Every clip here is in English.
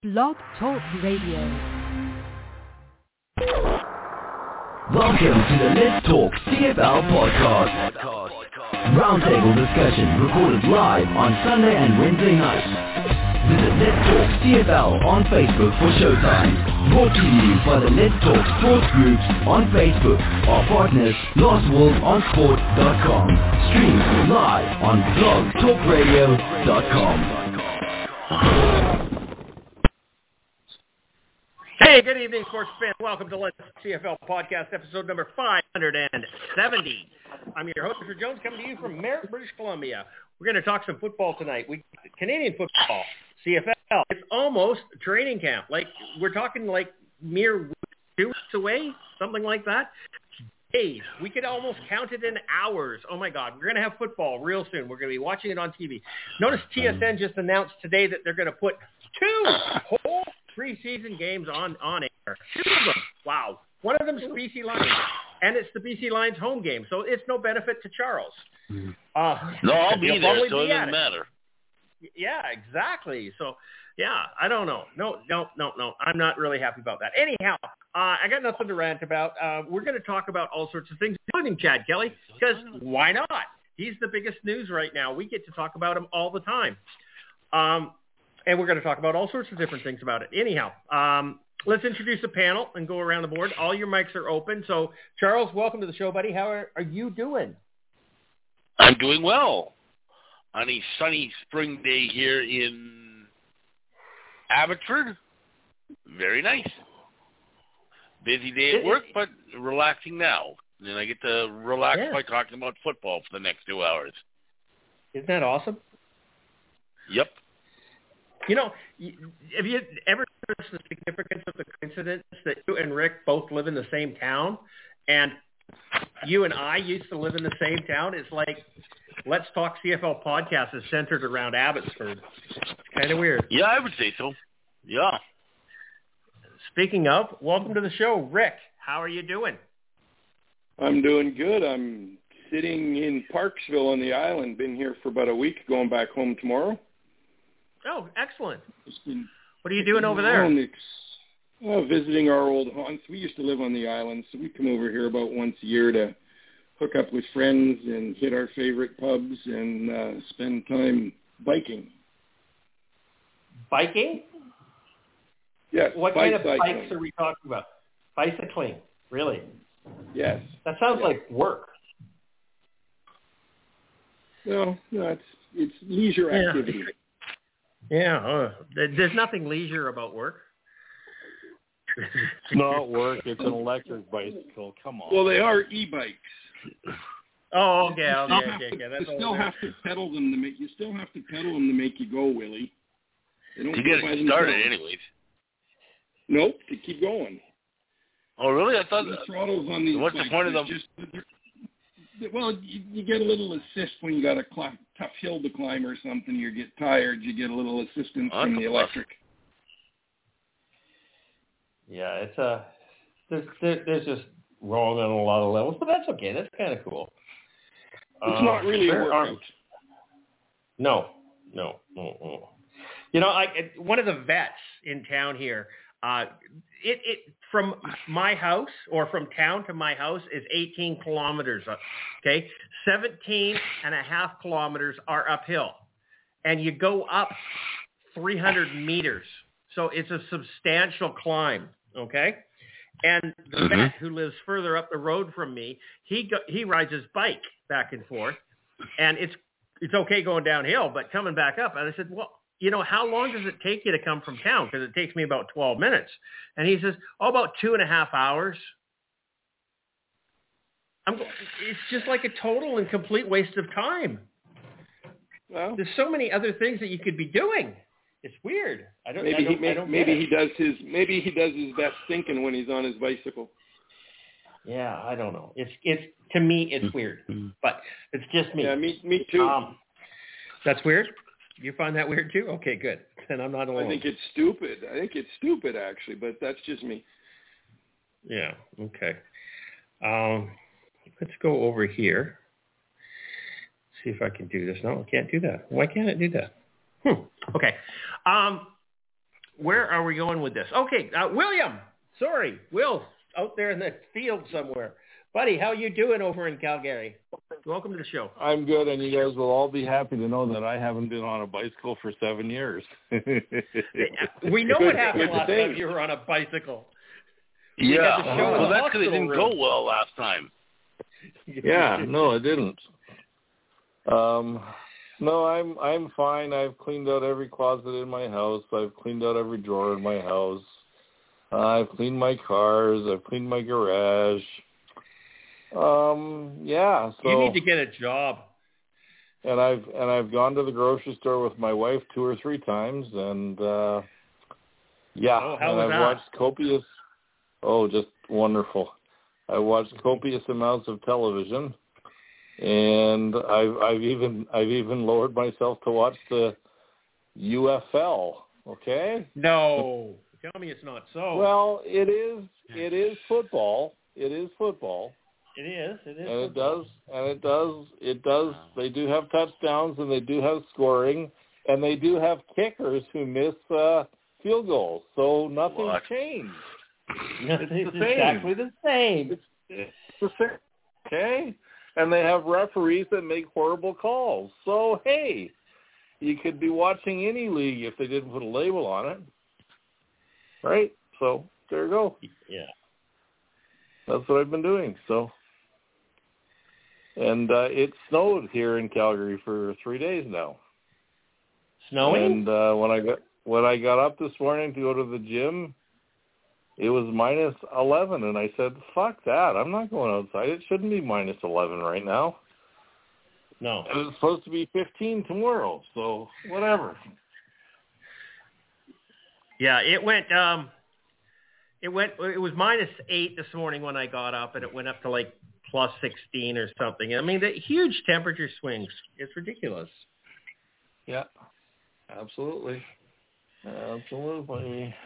Blog Talk Radio. Welcome to the Let's Talk CFL podcast. Roundtable discussion recorded live on Sunday and Wednesday nights. Visit Let's Talk CFL on Facebook for showtime. Brought to you by the Let's Talk Sports Groups on Facebook. Our partners, LostWorldOnSport.com. Stream live on blogtalkradio.com. Hey, good evening, sports fans. Welcome to Let's CFL Podcast, episode number 570. I'm your host, Mr. Jones, coming to you from Merritt, British Columbia. We're going to talk some football tonight. Canadian football, CFL. It's almost training camp. We're talking mere 2 weeks away, something like that. Days. We could almost count it in hours. Oh, my God. We're going to have football real soon. We're going to be watching it on TV. Notice TSN just announced today that they're going to put 2 whole preseason games on air. 2 of them. Wow. One of them is BC Lions, and it's the BC Lions home game, so it's no benefit to Charles. No, I'll be there, so it doesn't matter. Yeah, exactly. So, yeah, I don't know. No. I'm not really happy about that. Anyhow, I got nothing to rant about. We're going to talk about all sorts of things, including Chad Kelly, because why not? He's the biggest news right now. We get to talk about him all the time. And we're going to talk about all sorts of different things about it. Anyhow, let's introduce the panel and go around the board. All your mics are open. So, Charles, welcome to the show, buddy. How are you doing? I'm doing well on a sunny spring day here in Abbotsford. Very nice. Busy day at work, but relaxing now. And I get to relax by talking about football for the next 2 hours. Isn't that awesome? Yep. You know, have you ever noticed the significance of the coincidence that you and Rick both live in the same town, and you and I used to live in the same town? It's like Let's Talk CFL podcast is centered around Abbotsford. It's kind of weird. Yeah, I would say so. Yeah. Speaking of, welcome to the show, Rick. How are you doing? I'm doing good. I'm sitting in Parksville on the island. Been here for about a week, going back home tomorrow. Oh, excellent. What are you doing over there? Visiting our old haunts. We used to live on the island, so we come over here about once a year to hook up with friends and hit our favorite pubs and spend time biking. Biking? Yes. What kind of bikes are we talking about? Bicycling, really? Yes. That sounds like work. No, it's leisure activity. Yeah, there's nothing leisure about work. It's not work. It's an electric bicycle. Come on. Well, they are e-bikes. Oh, okay. You still have to pedal them to make. You still have to pedal them to make you go, Willie. They don't to get it started, anyways. Nope, to keep going. Oh, really? I thought the throttles on these. What's the point of them? Well, you get a little assist when you got a tough hill to climb or something. You get tired. You get a little assistance from the electric. Yeah, it's there's just wrong on a lot of levels, but that's okay. That's kind of cool. It's not really a workout. No. You know, one of the vets in town here. It from my house or from town to my house is 18 kilometers. Okay, 17 and a half kilometers are uphill, and you go up 300 meters. So it's a substantial climb. Okay, and the vet who lives further up the road from me, he rides his bike back and forth, and it's okay going downhill, but coming back up. And I said, well, you know, how long does it take you to come from town? Because it takes me about 12 minutes. And he says, about 2.5 hours. It's just like a total and complete waste of time. Well, there's so many other things that you could be doing. It's weird. Maybe he does his best thinking when he's on his bicycle. Yeah, I don't know. It's to me it's weird, but it's just me. Yeah, me too. That's weird. You find that weird too? Okay, good. Then I'm not alone. I think it's stupid actually, but that's just me. Yeah. Okay. Let's go over here. See if I can do this. No, I can't do that. Why can't it do that? Okay. where are we going with this? Okay, William. Sorry, Will, out there in the field somewhere. Buddy, how you doing over in Calgary? Welcome to the show. I'm good, and you guys will all be happy to know that I haven't been on a bicycle for 7 years. We know what happened last time you were on a bicycle. Yeah, well, that's because it didn't go well last time. Yeah, no, it didn't. No, I'm fine. I've cleaned out every closet in my house. I've cleaned out every drawer in my house. I've cleaned my cars. I've cleaned my garage. Yeah. So you need to get a job. And I've gone to the grocery store with my wife 2 or 3 times, and yeah. Oh, how and was I've that? watched copious. Oh, just wonderful. I watched copious amounts of television, and I've even lowered myself to watch the UFL. Okay. No, tell me it's not so. Well, it is. It is football. It is football. It is. And it does. They do have touchdowns, and they do have scoring, and they do have kickers who miss field goals. So nothing's changed. It's exactly the same. It's the same. Okay? And they have referees that make horrible calls. So, hey, you could be watching any league if they didn't put a label on it. Right? So, there you go. Yeah. That's what I've been doing. So, and it snowed here in Calgary for 3 days now. Snowing? And when I got up this morning to go to the gym, it was minus 11, and I said, fuck that. I'm not going outside. It shouldn't be minus 11 right now. No. And it's supposed to be 15 tomorrow, so whatever. Yeah, it was minus 8 this morning when I got up, and it went up to like plus 16 or something. I mean, the huge temperature swings. It's ridiculous. Yeah, absolutely. Absolutely.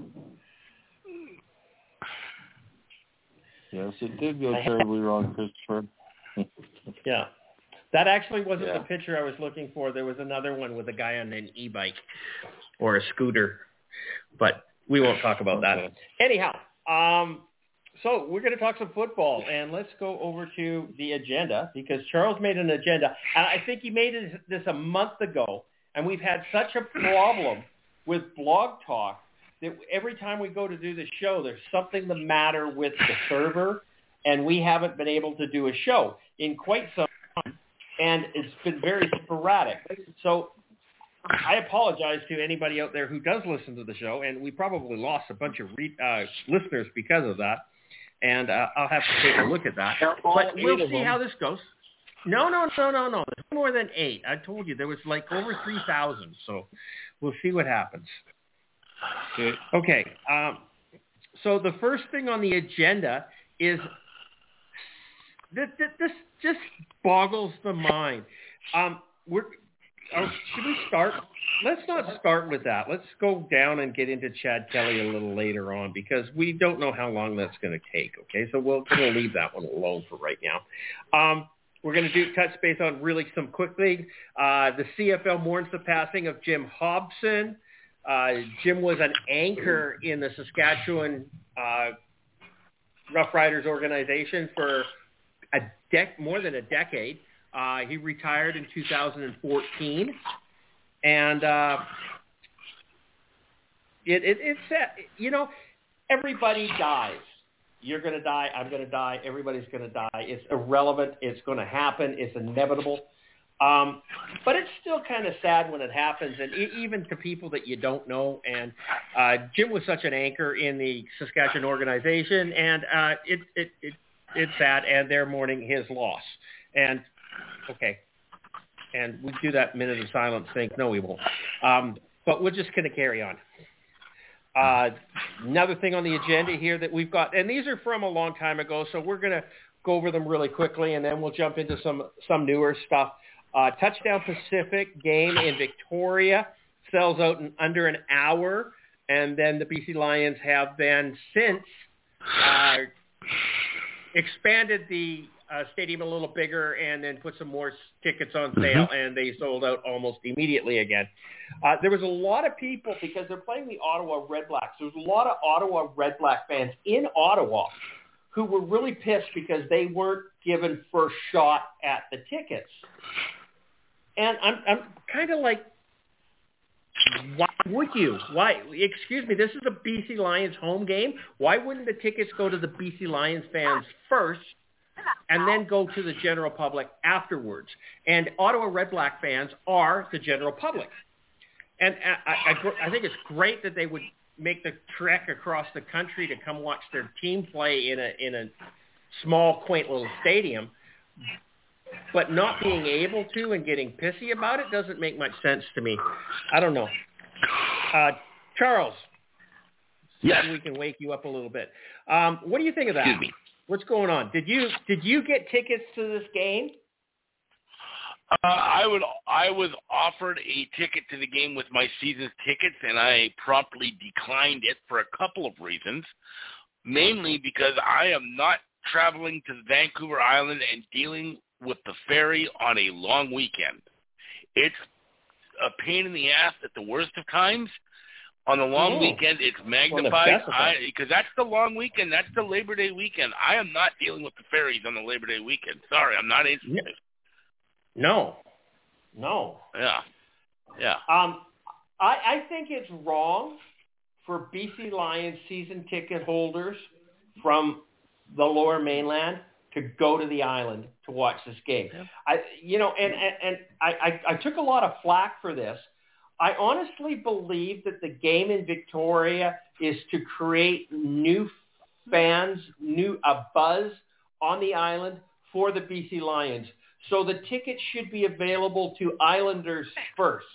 Yes, it did go terribly wrong, Christopher. Yeah. That actually wasn't the picture I was looking for. There was another one with a guy on an e-bike or a scooter, but we won't talk about that. Anyhow, so we're going to talk some football, and let's go over to the agenda because Charles made an agenda, and I think he made this a month ago, and we've had such a problem with Blog Talk that every time we go to do the show, there's something the matter with the server, and we haven't been able to do a show in quite some time, and it's been very sporadic. So I apologize to anybody out there who does listen to the show, and we probably lost a bunch of listeners because of that, and I'll have to take a look at that. But we'll see how this goes. No. There's more than 8. I told you there was like over 3,000, so we'll see what happens. Okay. So the first thing on the agenda is this just boggles the mind. Should we start? Let's not start with that. Let's go down and get into Chad Kelly a little later on because we don't know how long that's going to take. Okay, so we'll leave that one alone for right now. We're going to touch base on really some quick things. The CFL mourns the passing of Jim Hobson. Jim was an anchor in the Saskatchewan Rough Riders organization for more than a decade. He retired in 2014, and it's everybody dies. You're going to die. I'm going to die. Everybody's going to die. It's irrelevant. It's going to happen. It's inevitable. But it's still kind of sad when it happens, and even to people that you don't know. And Jim was such an anchor in the Saskatchewan organization, and it's sad, and they're mourning his loss. And okay, and we do that minute of silence thing. No, we won't. But we're just going to carry on. Another thing on the agenda here that we've got, and these are from a long time ago, so we're going to go over them really quickly, and then we'll jump into some newer stuff. Touchdown Pacific game in Victoria sells out in under an hour, and then the BC Lions have then since expanded the stadium a little bigger and then put some more tickets on sale, and they sold out almost immediately again. There was a lot of people, because they're playing the Ottawa Red Blacks, there was a lot of Ottawa Red Black fans in Ottawa who were really pissed because they weren't given first shot at the tickets. And I'm kind of like, why would you? Why? Excuse me, this is a BC Lions home game. Why wouldn't the tickets go to the BC Lions fans first and then go to the general public afterwards? And Ottawa Red Black fans are the general public. And I think it's great that they would make the trek across the country to come watch their team play in a small, quaint little stadium. But not being able to and getting pissy about it doesn't make much sense to me. I don't know. Charles, yes, we can wake you up a little bit. What do you think of that? Excuse me. What's going on? Did you get tickets to this game? I was offered a ticket to the game with my season's tickets, and I promptly declined it for a couple of reasons. Mainly because I am not traveling to Vancouver Island and dealing with the ferry on a long weekend. It's a pain in the ass at the worst of times. On the long weekend, it's magnified because that's the long weekend. That's the Labor Day weekend. I am not dealing with the ferries on the Labor Day weekend. Sorry, I'm not interested. No. Yeah. I think it's wrong for BC Lions season ticket holders from the Lower Mainland to go to the island to watch this game. Yeah. I took a lot of flack for this. I honestly believe that the game in Victoria is to create new fans, a buzz on the island for the BC Lions. So the tickets should be available to Islanders first.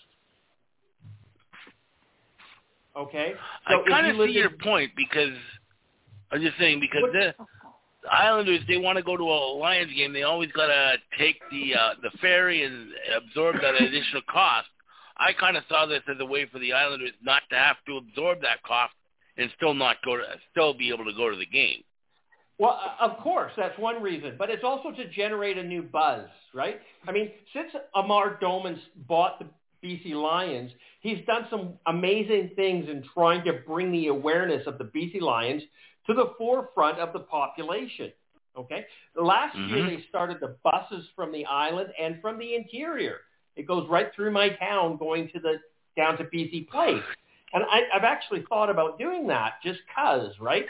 Okay? So I kind of see your point, because I'm just saying, because the Islanders, they want to go to a Lions game. They always got to take the ferry and absorb that additional cost. I kind of saw this as a way for the Islanders not to have to absorb that cost and still be able to go to the game. Well, of course, that's one reason, but it's also to generate a new buzz, right? I mean, since Amar Doman bought the BC Lions, he's done some amazing things in trying to bring the awareness of the BC Lions to the forefront of the population, okay? Last year, they started the buses from the island and from the interior. It goes right through my town going down to BC Place. And I've actually thought about doing that just because, right?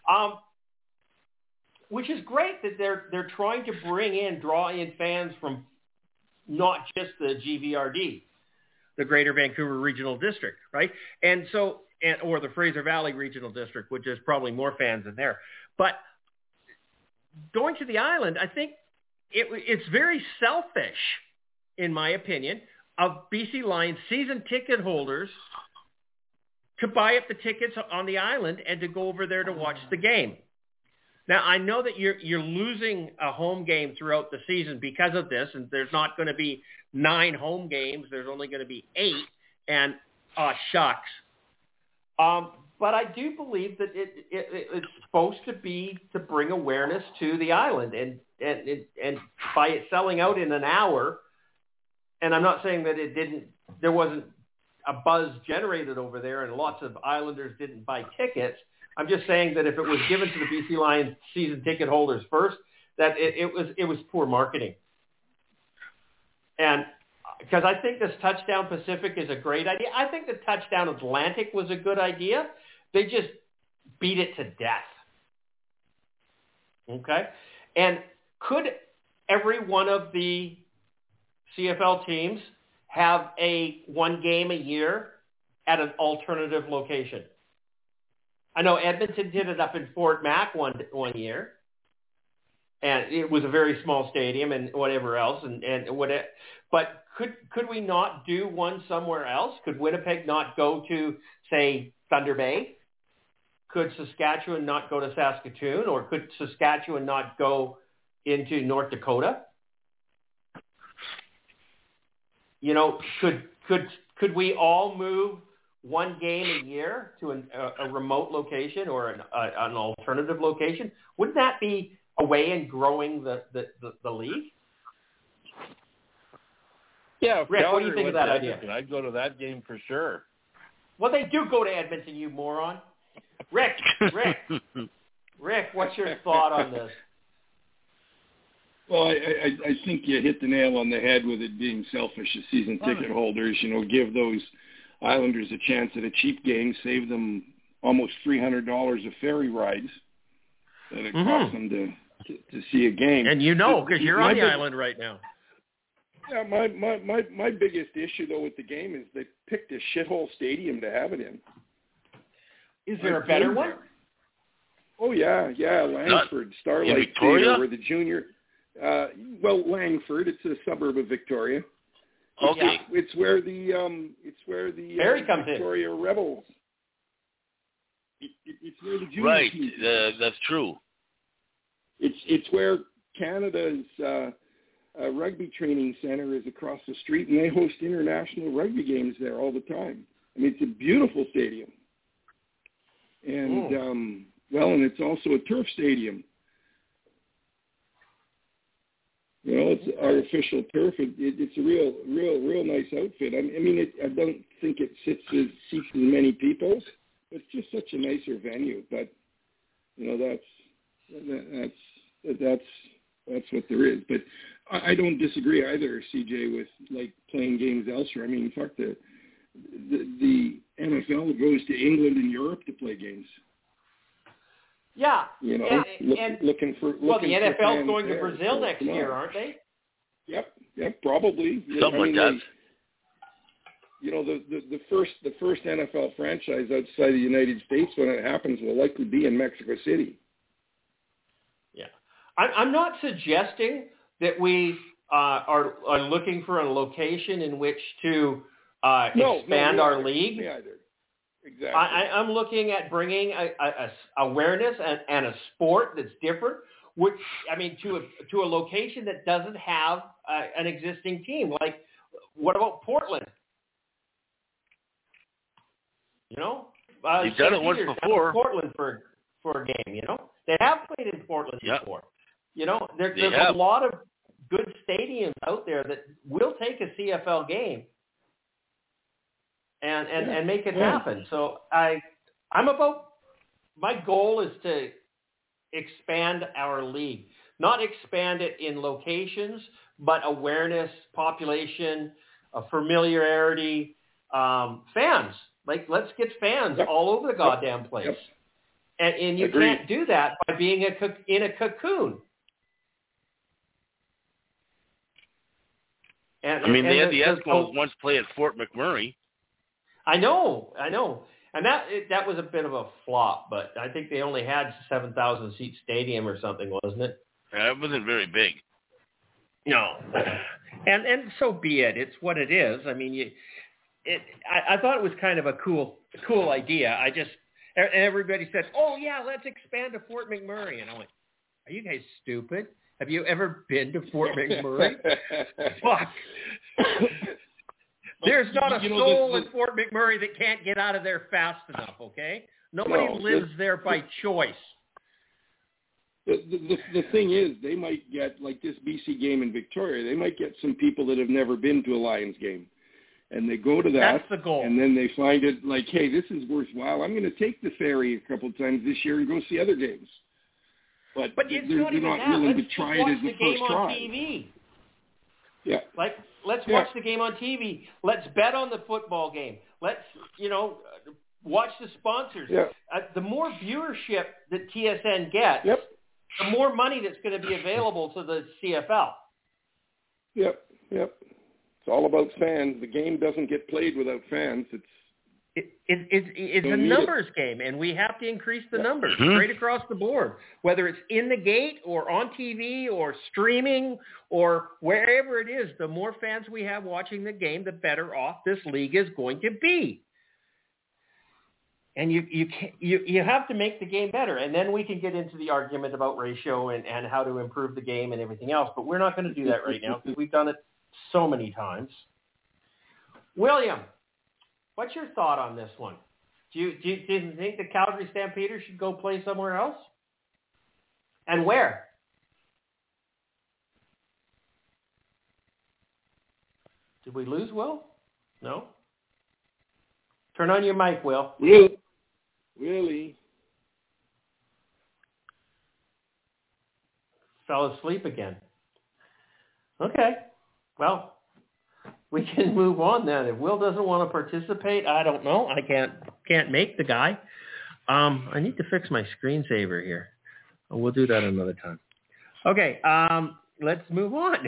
Which is great that they're trying to draw in fans from not just the GVRD, the Greater Vancouver Regional District, right? And so, or the Fraser Valley Regional District, which is probably more fans in there. But going to the island, I think it's very selfish, in my opinion, of BC Lions season ticket holders to buy up the tickets on the island and to go over there to watch the game. Now, I know that you're losing a home game throughout the season because of this, and there's not going to be 9 home games. There's only going to be 8, and shucks. But I do believe that it's supposed to be to bring awareness to the island, and by it selling out in an hour, and I'm not saying that there wasn't a buzz generated over there and lots of Islanders didn't buy tickets. I'm just saying that if it was given to the BC Lions season ticket holders first, that it was poor marketing. And because I think this Touchdown Pacific is a great idea. I think the Touchdown Atlantic was a good idea. They just beat it to death. Okay? And could every one of the CFL teams have one game a year at an alternative location? I know Edmonton did it up in Fort Mac one year, and it was a very small stadium and whatever else. But could we not do one somewhere else? Could Winnipeg not go to, say, Thunder Bay? Could Saskatchewan not go to Saskatoon, or could Saskatchewan not go into North Dakota? You know, could we all move one game a year to a remote location or an alternative location? Wouldn't that be a way in growing the league? Yeah, Rick, what do you think of that idea? I'd go to that game for sure. Well, they do go to Edmonton, you moron. Rick, what's your thought on this? Well, I think you hit the nail on the head with it being selfish as season ticket holders. Give those Islanders a chance at a cheap game, save them almost $300 of ferry rides that it costs them to see a game. And because you're on the island right now. Yeah, my biggest issue though with the game is they picked a shithole stadium to have it in. Is there a better one? Oh yeah, Langford, Starlight Theater, where the junior. Langford, it's a suburb of Victoria. Okay, it's where the Victoria Rebels. It's where the junior team is. That's true. It's where Canada's rugby training center is across the street, and they host international rugby games there all the time. I mean, it's a beautiful stadium, and and it's also a turf stadium. It's artificial turf. It's a real nice outfit. I don't think it seats as many people. It's just such a nicer venue. But that's what there is. But I don't disagree either, CJ, with playing games elsewhere. I mean, fuck the NFL goes to England and Europe to play games. Yeah, looking for. The NFL's going to Brazil next year, aren't they? Yep, probably. Something like that. The first NFL franchise outside the United States, when it happens, will likely be in Mexico City. Yeah, I'm not suggesting that we are looking for a location in which to expand our league. Me either. Exactly. I'm looking at bringing a awareness and a sport that's different, which to a location that doesn't have an existing team. Like, what about Portland? You've done it once before. Portland for a game. They have played in Portland before. There's a lot of good stadiums out there that will take a CFL game and make it happen. So my goal is to expand our league, not expand it in locations, but awareness, population, familiarity, fans. Let's get fans all over the goddamn place. Yep. And you can't do that by being in a cocoon. They had the Eskimos once play at Fort McMurray. I know. And that was a bit of a flop, but I think they only had 7,000 seat stadium or something, wasn't it? Yeah, it wasn't very big. No. And so be it. It's what it is. I thought it was kind of a cool idea. Everybody said, "Oh yeah, let's expand to Fort McMurray," and I went, "Are you guys stupid? Have you ever been to Fort McMurray? Fuck." There's not a soul in Fort McMurray that can't get out of there fast enough, okay? Nobody lives there by choice. The thing is, they might get, like this BC game in Victoria, they might get some people that have never been to a Lions game. And they go to that. That's the goal. And then they find it like, hey, this is worthwhile. I'm going to take the ferry a couple of times this year and go see other games. But it's not even that. Willing Let's to try watch it as the game first on try. TV. Yeah. Let's watch the game on TV. Let's bet on the football game. Let's, watch the sponsors. Yeah. The more viewership that TSN gets, the more money that's going to be available to the CFL. Yep. It's all about fans. The game doesn't get played without fans. It's a numbers game, and we have to increase the numbers straight across the board, whether it's in the gate or on TV or streaming or wherever it is. The more fans we have watching the game, the better off this league is going to be. And you have to make the game better, and then we can get into the argument about ratio and how to improve the game and everything else. But we're not going to do that right now because we've done it so many times. William, what's your thought on this one? Do you think the Calgary Stampeders should go play somewhere else? And where? Did we lose Will? No? Turn on your mic, Will. Willie. Fell asleep again. Okay. Well, we can move on then. If Will doesn't want to participate, I don't know. I can't make the guy. I need to fix my screensaver here. We'll do that another time. Okay. Let's move on.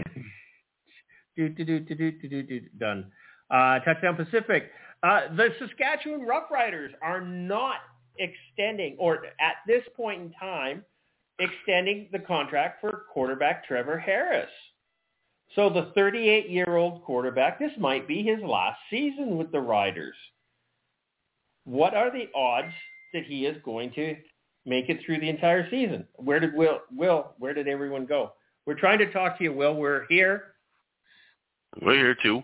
Done. Touchdown Pacific. The Saskatchewan Roughriders are not extending, or at this point in time, extending the contract for quarterback Trevor Harris. So the 38-year-old quarterback, this might be his last season with the Riders. What are the odds that he is going to make it through the entire season? Where did where did everyone go? We're trying to talk to you, Will. We're here. We're here too.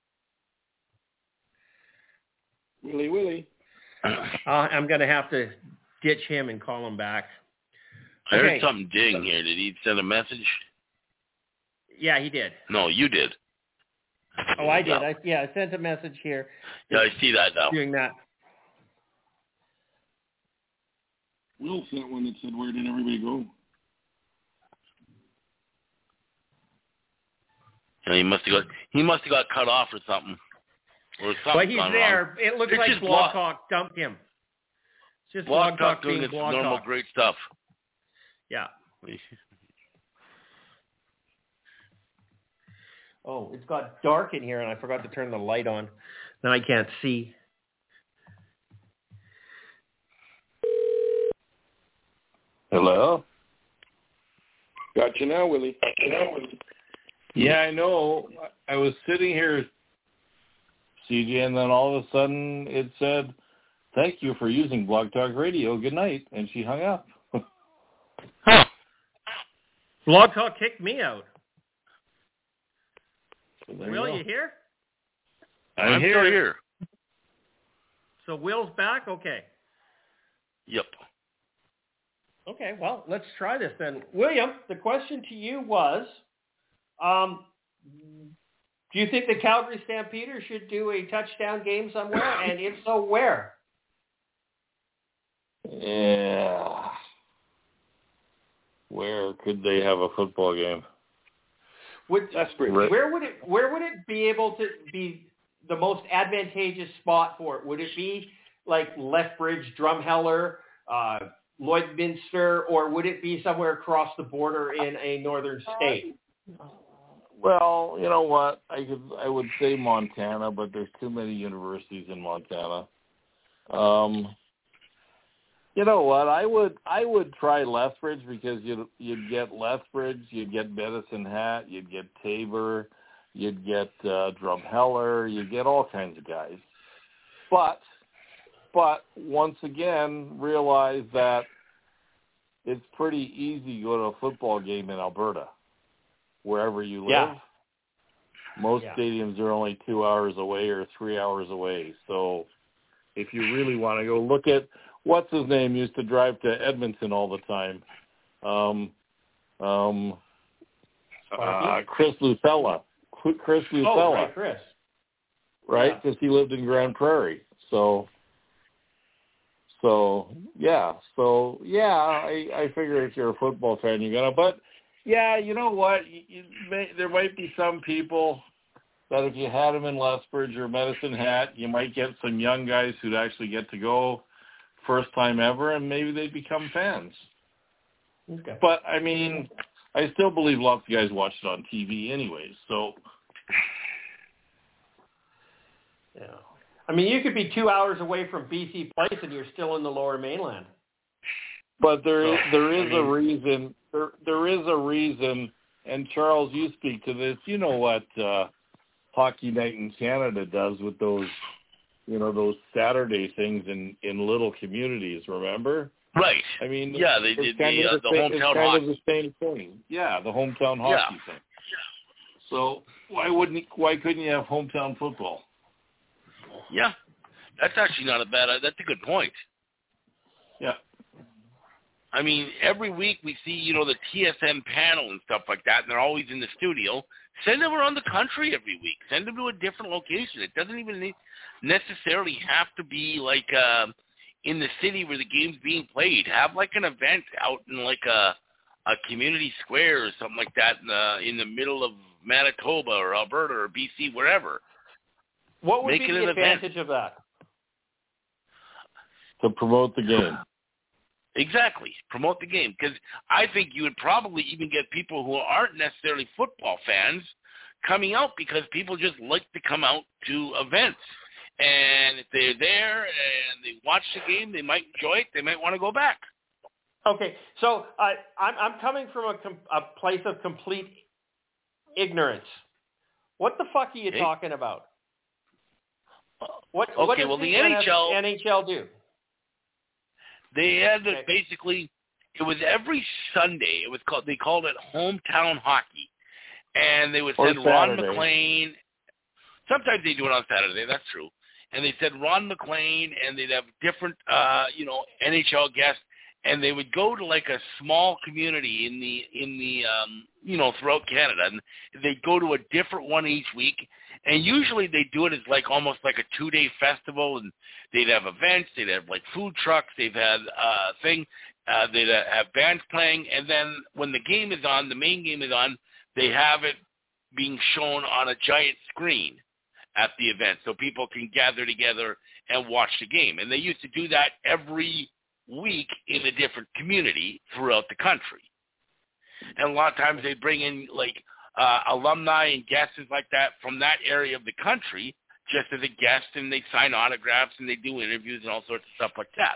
Willie. I'm going to have to ditch him and call him back. I heard something ding here. Did he send a message? Yeah, he did. No, you did. Oh, I did. I sent a message here. Yeah, I see that now. Doing that. Will sent one that said, "Where did everybody go?" And he must have got cut off or something. But he's there. Wrong. It looks it's like Blog Talk dumped him. It's just Blog Talk doing being its Blog normal Talk. great stuff. Yeah. Oh, it's got dark in here, and I forgot to turn the light on. Now I can't see. Hello? Got you now, Willie. Yeah, I know. I was sitting here, CJ, and then all of a sudden it said, "Thank you for using Blog Talk Radio. Good night." And she hung up. Huh. Blog Talk kicked me out. So Will, you here? I'm here. still here. So Will's back? Okay. Yep. Okay, well, let's try this then. William, the question to you was, do you think the Calgary Stampeders should do a touchdown game somewhere? And if so, where? Yeah. Where could they have a football game? Where would it be able to be the most advantageous spot for it? Would it be like Lethbridge, Drumheller, Lloydminster, or would it be somewhere across the border in a northern state? Well, you know what? I would say Montana, but there's too many universities in Montana. You know what? I would try Lethbridge because you'd get Lethbridge, you'd get Medicine Hat, you'd get Tabor, you'd get Drumheller, you'd get all kinds of guys. But once again, realize that it's pretty easy to go to a football game in Alberta, wherever you live. Yeah. Most stadiums are only 2 hours away or 3 hours away. So if you really want to go, look at what's his name used to drive to Edmonton all the time. Chris Lucella. Chris Lucella. Oh, right, Chris. Right, because he lived in Grand Prairie. I figure if you're a football fan, you're gonna. But yeah, you know what? There might be some people that if you had them in Lethbridge or Medicine Hat, you might get some young guys who'd actually get to go first time ever, and maybe they'd become fans. Okay. But I mean, I still believe lots of guys watch it on TV anyways. So. Yeah. I mean, you could be 2 hours away from BC Place and you're still in the Lower Mainland. But there is a reason. There is a reason. And Charles, you speak to this. You know what Hockey Night in Canada does with those, those Saturday things in little communities. Remember? Right. I mean, yeah, they did the hometown hockey. hockey. It's the same thing. Yeah, the hometown hockey thing. So why couldn't you have hometown football? Yeah, that's actually not a bad. That's a good point. Yeah. I mean, every week we see, the TSN panel and stuff like that, and they're always in the studio. Send them around the country every week. Send them to a different location. It doesn't even necessarily have to be like in the city where the game's being played. Have like an event out in like a community square or something like that in the middle of Manitoba or Alberta or BC, wherever. What would Make be it the an advantage event. of that? To promote the game. Exactly. Promote the game. Because I think you would probably even get people who aren't necessarily football fans coming out because people just like to come out to events. And if they're there and they watch the game, they might enjoy it. They might want to go back. Okay, so I'm coming from a place of complete ignorance. What the fuck are you talking about? What does the the NHL do? They had basically, it was every Sunday. They called it hometown hockey, and they would send Ron McLean. Sometimes they do it on Saturday. That's true. And they said Ron McLean, and they'd have different, NHL guests, and they would go to like a small community in the throughout Canada, and they'd go to a different one each week. And usually they do it as like almost like a 2-day festival, and they'd have events, they'd have like food trucks, they've had they'd have bands playing, and then when the game is on, the main game is on, they have it being shown on a giant screen at the event so people can gather together and watch the game. And they used to do that every week in a different community throughout the country. And a lot of times they'd bring in like alumni and guests like that from that area of the country just as a guest, and they sign autographs and they do interviews and all sorts of stuff like that.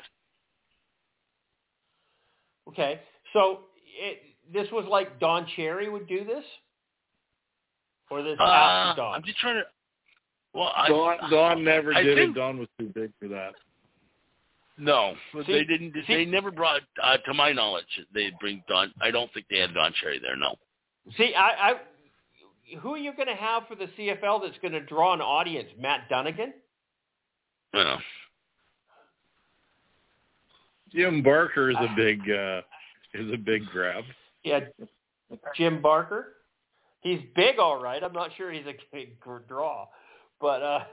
Okay, so this was like Don Cherry would do this? Or this after Don? I'm just trying to... Well, Don never did it. Don was too big for that. No, they didn't. They never brought, to my knowledge, they'd bring Don. I don't think they had Don Cherry there, no. See, who are you going to have for the CFL that's going to draw an audience? Matt Dunnigan? No. Jim Barker is a big grab. Yeah, Jim Barker. He's big, all right. I'm not sure he's a big draw, but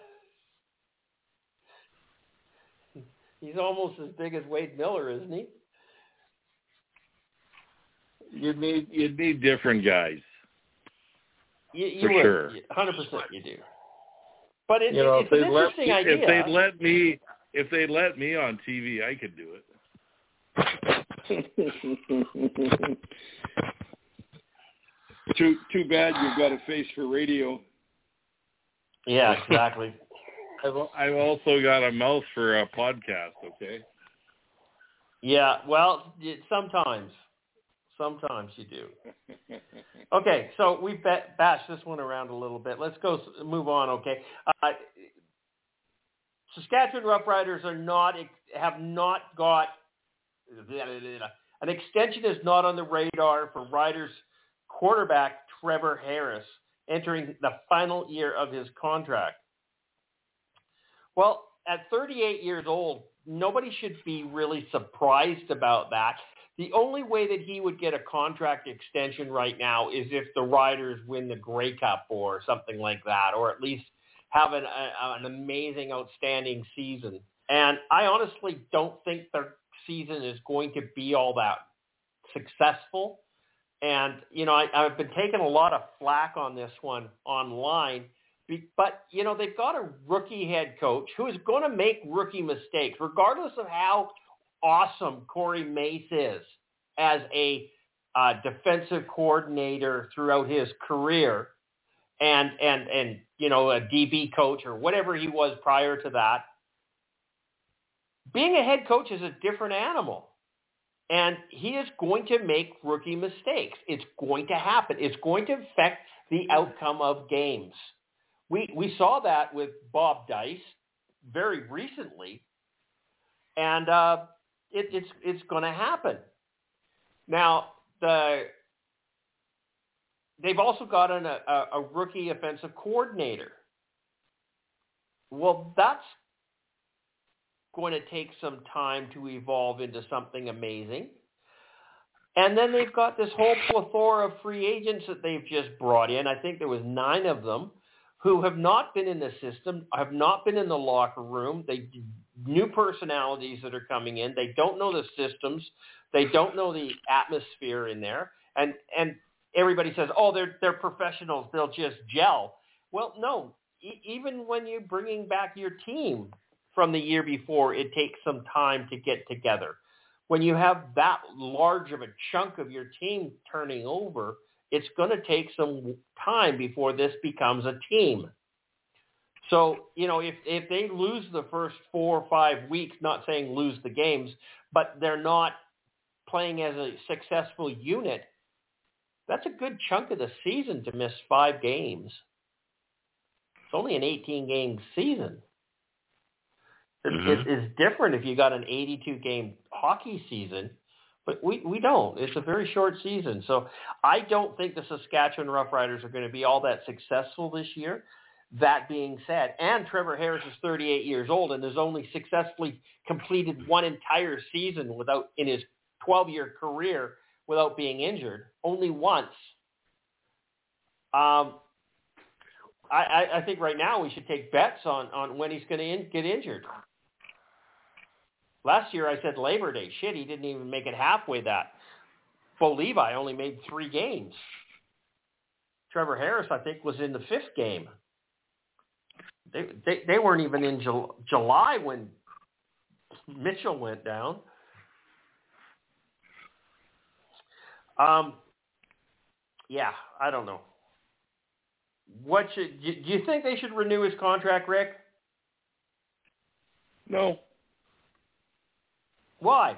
he's almost as big as Wade Miller, isn't he? You'd need different guys. You for would. Sure. 100% you do. But it's an interesting idea. If they'd let me on TV, I could do it. Too bad you've got a face for radio. Yeah, exactly. I've also got a mouth for a podcast, okay? Yeah, well, sometimes you do. Okay, so we've bashed this one around a little bit. Let's move on, okay? Saskatchewan Roughriders have not got an extension is not on the radar for Riders quarterback Trevor Harris entering the final year of his contract. Well, at 38 years old, nobody should be really surprised about that. The only way that he would get a contract extension right now is if the Riders win the Grey Cup or something like that, or at least have an amazing, outstanding season. And I honestly don't think their season is going to be all that successful. And, I've been taking a lot of flack on this one online, but, they've got a rookie head coach who is going to make rookie mistakes, regardless of how awesome Corey Mace is as a defensive coordinator throughout his career and a DB coach or whatever he was prior to that. Being a head coach is a different animal. And he is going to make rookie mistakes. It's going to happen. It's going to affect the outcome of games. We saw that with Bob Dice very recently, and it's going to happen. Now, they've also got a rookie offensive coordinator. Well, that's going to take some time to evolve into something amazing. And then they've got this whole plethora of free agents that they've just brought in. I think there was 9 of them who have not been in the system, have not been in the locker room. They new personalities that are coming in. They don't know the systems. They don't know the atmosphere in there. And everybody says, oh, they're professionals. They'll just gel. Well, no. Even when you're bringing back your team from the year before, it takes some time to get together. When you have that large of a chunk of your team turning over, it's going to take some time before this becomes a team. So, if they lose the first 4 or 5 weeks, not saying lose the games, but they're not playing as a successful unit, that's a good chunk of the season to miss 5 games. It's only an 18-game season. It's different if you got an 82-game hockey season, but we don't. It's a very short season. So I don't think the Saskatchewan Roughriders are going to be all that successful this year. That being said, and Trevor Harris is 38 years old and has only successfully completed one entire season in his 12-year career without being injured, only once. I think right now we should take bets on when he's going to get injured. Last year I said Labor Day. Shit, he didn't even make it halfway that. Bo Levi only made 3 games. Trevor Harris, I think, was in the 5th game. They weren't even in July when Mitchell went down. Yeah, I don't know. Do you think they should renew his contract, Rick? No. Why?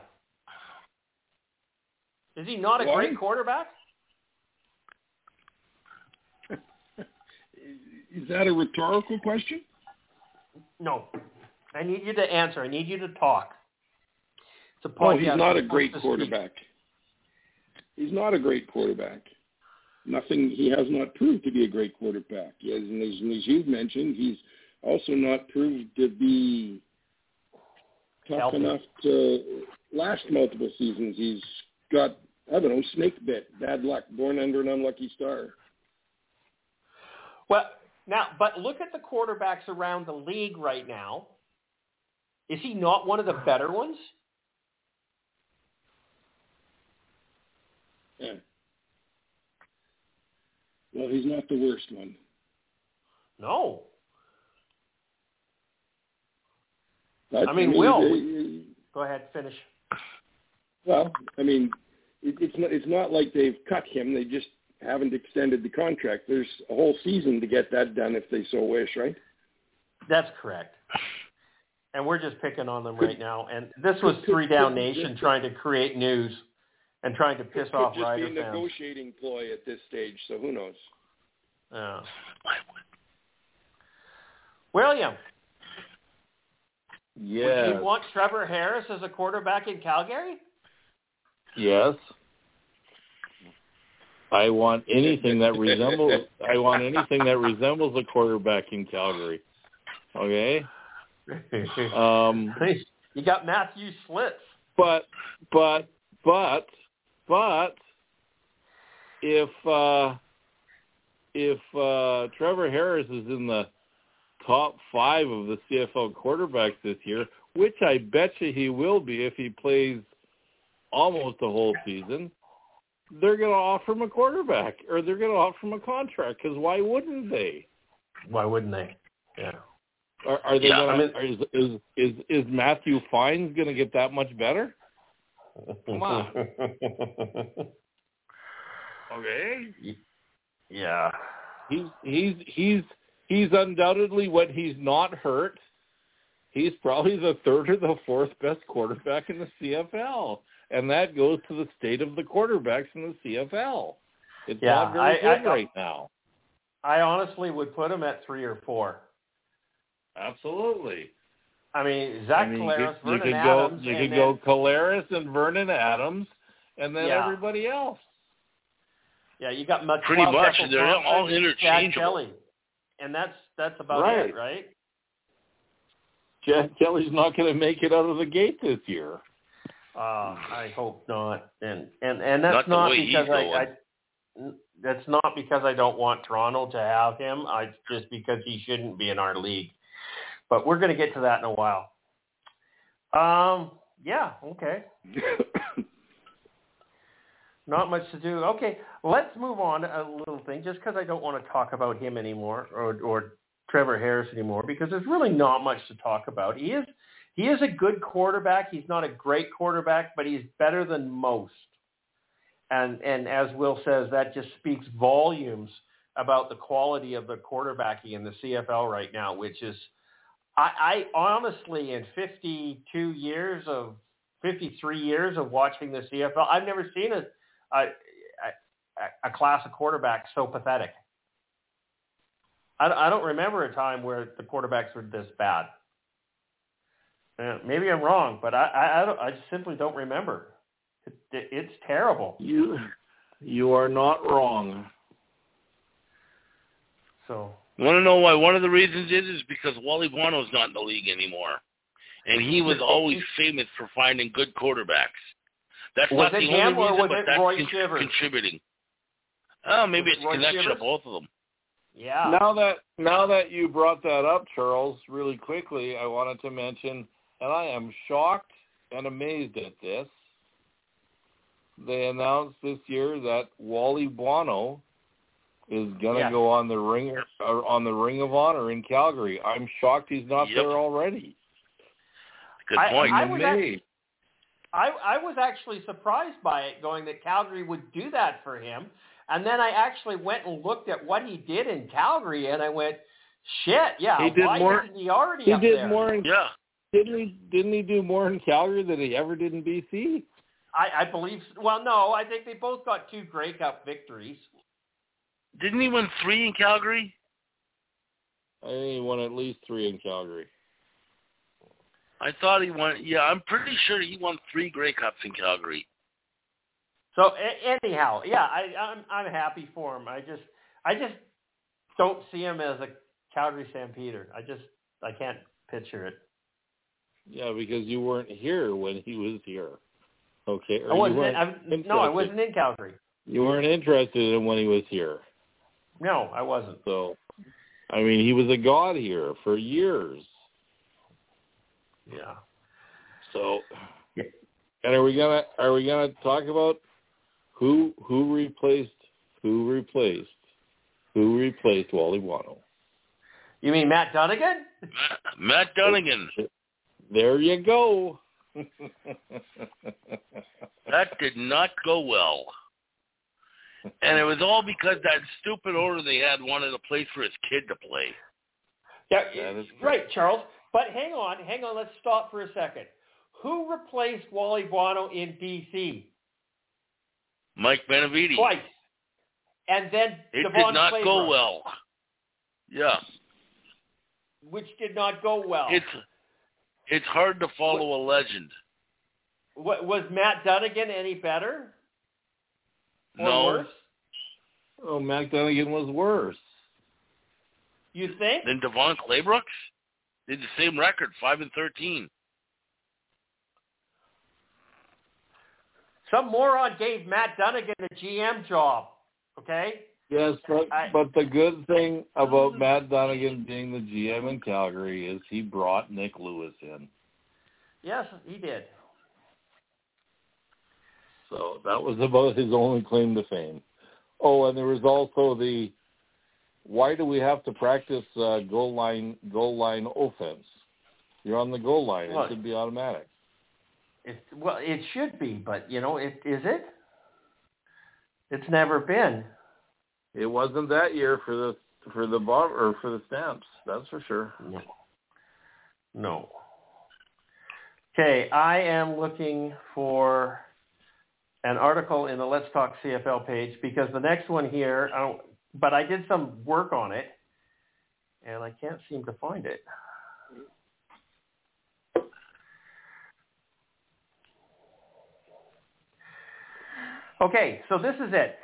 Is he not a great quarterback? Is that a rhetorical question? No. I need you to answer. I need you to talk. It's a podcast. No, he's not a great quarterback. He's not a great quarterback. He has not proved to be a great quarterback. As you've mentioned, he's also not proved to be tough enough to last multiple seasons. He's got, snake bit, bad luck, born under an unlucky star. Well, now, but look at the quarterbacks around the league right now. Is he not one of the better ones? Yeah. Well, he's not the worst one. No. But, Will, go ahead, finish. Well, it's not like they've cut him. They just haven't extended the contract. There's a whole season to get that done if they so wish, right? That's correct. And we're just picking on them right now. And this was 3 Down Nation trying to create news and trying to piss off Rider fans. It could just be a negotiating ploy at this stage, so who knows? William. Yes. Would you want Trevor Harris as a quarterback in Calgary? Yes. I want anything that resembles a quarterback in Calgary. Okay? You got Matthew Slits. But if Trevor Harris is in the top 5 of the CFL quarterbacks this year, which I bet you he will be if he plays almost the whole season, they're going to offer him a quarterback, or they're going to offer him a contract, because why wouldn't they? Why wouldn't they? Yeah. Are they going to, is Matthew Fines going to get that much better? Come on. Okay. Yeah. He's undoubtedly, when he's not hurt, he's probably the 3rd or the 4th best quarterback in the CFL. And that goes to the state of the quarterbacks in the CFL. It's not very good right now. I honestly would put him at 3 or 4. Absolutely. Zach Collaros, Vernon Adams. You could go Collaros and Vernon Adams, and then everybody else. Yeah, you got pretty much. They're all interchangeable. Chad Kelly. And that's about it, right? Chad Kelly's not going to make it out of the gate this year. I hope not. And that's not because that's not because I don't want Toronto to have him. Just because he shouldn't be in our league. But we're going to get to that in a while. Yeah, okay. Not much to do. Okay, let's move on a little thing, just because I don't want to talk about him anymore or Trevor Harris anymore, because there's really not much to talk about. He is a good quarterback. He's not a great quarterback, but he's better than most. And as Will says, that just speaks volumes about the quality of the quarterbacking in the CFL right now, which is, I honestly, in 53 years of watching the CFL, I've never seen a class of quarterbacks so pathetic. I don't remember a time where the quarterbacks were this bad. Maybe I'm wrong, but I just simply don't remember. It's terrible. You are not wrong. So you want to know why? One of the reasons is because Wally Buono's not in the league anymore, and he was always famous for finding good quarterbacks. That's not the only reason, but that's contributing. Oh, maybe it's a connection of both of them. Yeah. Now that you brought that up, Charles, really quickly, I wanted to mention, and I am shocked and amazed at this. They announced this year that Wally Buono is going to go on the Ring of Honor in Calgary. I'm shocked he's not there already. Good point. I was actually surprised by it, going that Calgary would do that for him. And then I actually went and looked at what he did in Calgary, and I went, shit, yeah, isn't he already up there? Didn't he do more in Calgary than he ever did in BC? I believe, well, no, I think they both got 2 Grey Cup victories. Didn't he win 3 in Calgary? I think he won at least 3 in Calgary. I thought he won, I'm pretty sure he won 3 Grey Cups in Calgary. So anyhow, yeah, I'm happy for him. I just don't see him as a Calgary Stampeder. I can't picture it. Yeah, because you weren't here when he was here. Okay. I wasn't in Calgary. You weren't interested in when he was here. No, I wasn't. So, I mean, he was a god here for years. Yeah. So, and are we gonna talk about who replaced Wally Buono? You mean Matt Dunnigan? Matt Dunnigan. There you go. That did not go well. And it was all because that stupid owner they had wanted a place for his kid to play. Yeah, right, Charles. But hang on, let's stop for a second. Who replaced Wally Buono in BC? Mike Benavides. Twice. And then it Devon did not Claybrook, go well. Yeah. Which did not go well. It's hard to follow a legend. Was Matt Dunnigan any better? Or no. Worse? Oh, Matt Dunnigan was worse. You think? Then Devon Claybrook did the same record, 5-13. Some moron gave Matt Dunnigan a GM job, okay? Yes, but the good thing about Matt Dunnigan being the GM in Calgary is he brought Nick Lewis in. Yes, he did. So that was about his only claim to fame. Oh, and there was also why do we have to practice goal line offense? You're on the goal line. It should be automatic. It should be, but is it? It's never been. It wasn't that year for the Stamps. That's for sure. No. Okay, I am looking for an article in the Let's Talk CFL page because the next one here, but I did some work on it, and I can't seem to find it. Okay, so this is it.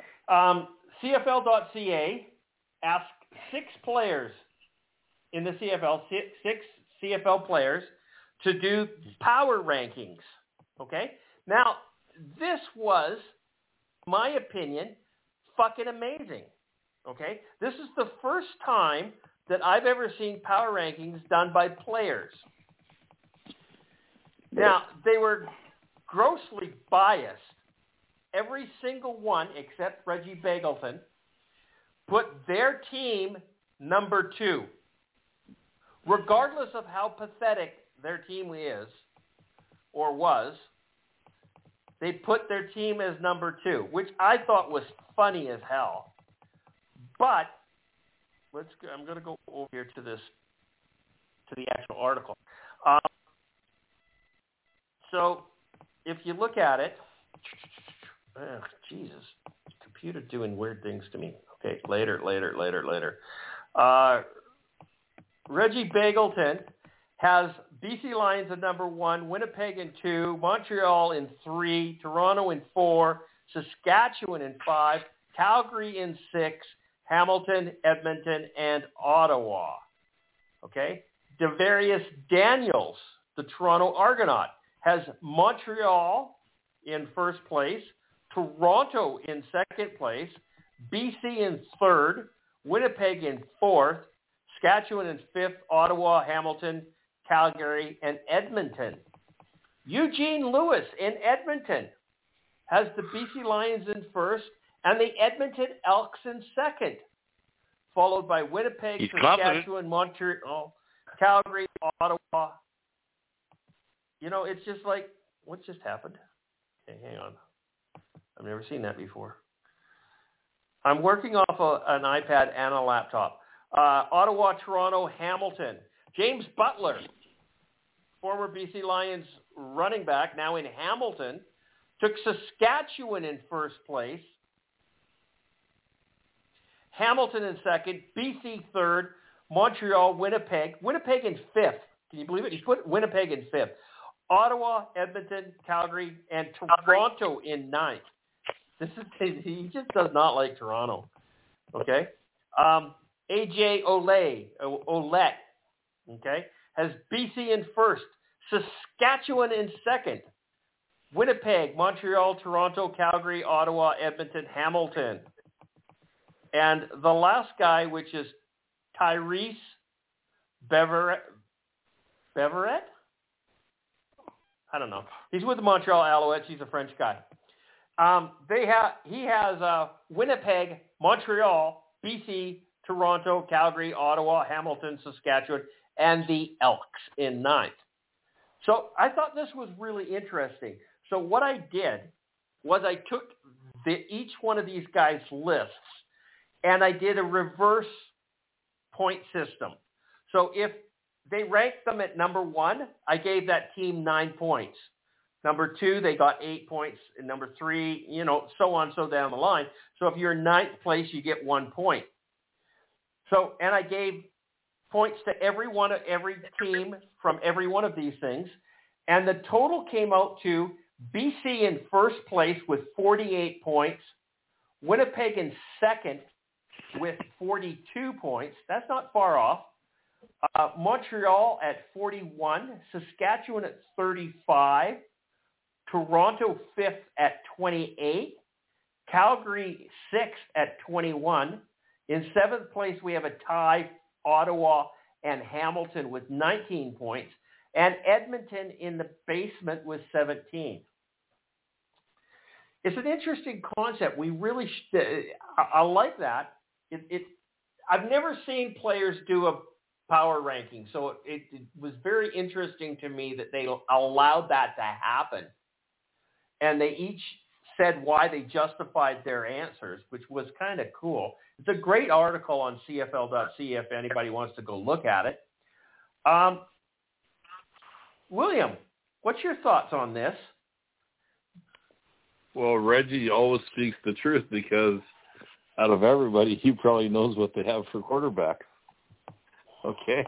CFL.ca asked 6 players in the CFL, 6 CFL players, to do power rankings. Okay? Now, this was, my opinion, fucking amazing. Okay? This is the first time that I've ever seen power rankings done by players. Now, they were grossly biased. Every single one, except Reggie Begelton, put their team number 2. Regardless of how pathetic their team is or was, they put their team as number 2, which I thought was funny as hell. But I'm going to go over here to the actual article. So if you look at it, Jesus, computer doing weird things to me. Okay, later. Reggie Begelton has BC Lions at number 1, Winnipeg in 2, Montreal in 3, Toronto in 4, Saskatchewan in 5, Calgary in 6, Hamilton, Edmonton, and Ottawa. Okay? Devarius Daniels, the Toronto Argonaut, has Montreal in first place, Toronto in second place, BC in third, Winnipeg in fourth, Saskatchewan in fifth, Ottawa, Hamilton, Calgary, and Edmonton. Eugene Lewis in Edmonton has the BC Lions in first and the Edmonton Elks in second, followed by Winnipeg, Saskatchewan, Montreal, Calgary, Ottawa. You know, it's just like, what just happened? Okay, hang on. I've never seen that before. I'm working off an iPad and a laptop. Ottawa, Toronto, Hamilton. James Butler, former BC Lions running back, now in Hamilton, took Saskatchewan in first place, Hamilton in second, BC third, Montreal, Winnipeg in fifth. Can you believe it? He put Winnipeg in fifth. Ottawa, Edmonton, Calgary, and Toronto in ninth. He just does not like Toronto. Okay? AJ Ouellette, okay, has BC in first, Saskatchewan in second, Winnipeg, Montreal, Toronto, Calgary, Ottawa, Edmonton, Hamilton. And the last guy, which is Tyrese Beverette? I don't know. He's with the Montreal Alouettes. He's a French guy. He has Winnipeg, Montreal, BC, Toronto, Calgary, Ottawa, Hamilton, Saskatchewan, and the Elks in ninth. So I thought this was really interesting. So what I did was I took each one of these guys' lists and I did a reverse point system. So if they ranked them at number 1, I gave that team 9 points. Number 2, they got 8 points. And number 3, so on, so down the line. So if you're in ninth place, you get 1 point. So, and I gave points to every team from every one of these things. And the total came out to BC in first place with 48 points, Winnipeg in second with 42 points. That's not far off. Montreal at 41, Saskatchewan at 35, Toronto 5th at 28, Calgary 6th at 21. In 7th place, we have a tie, Ottawa and Hamilton with 19 points, and Edmonton in the basement with 17. It's an interesting concept. We really, I like that. I've never seen players do a power ranking, so it was very interesting to me that they allowed that to happen. And they each said why they justified their answers, which was kind of cool. It's a great article on CFL.ca if anybody wants to go look at it. William, what's your thoughts on this? Well, Reggie always speaks the truth because out of everybody, he probably knows what they have for quarterback. Okay.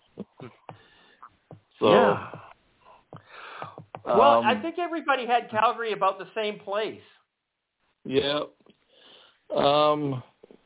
So, yeah. Well, I think everybody had Calgary about the same place. Yeah. Power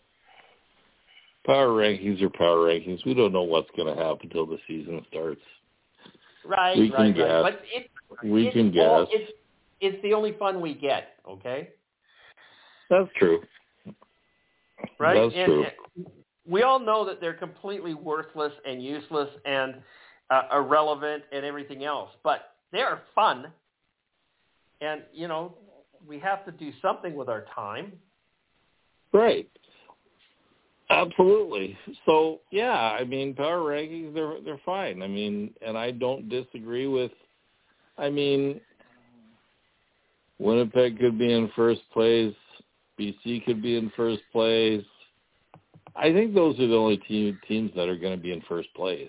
rankings are power rankings. We don't know what's going to happen until the season starts. Right, we can guess. But we can guess. it's the only fun we get, okay? That's true. Right? That's true. And we all know that they're completely worthless and useless and irrelevant and everything else, but they are fun. And, you know, we have to do something with our time. Right. Absolutely. So, yeah, I mean, power rankings, they're fine. I mean, and I don't disagree with, I mean, Winnipeg could be in first place. BC could be in first place. I think those are the only teams that are going to be in first place.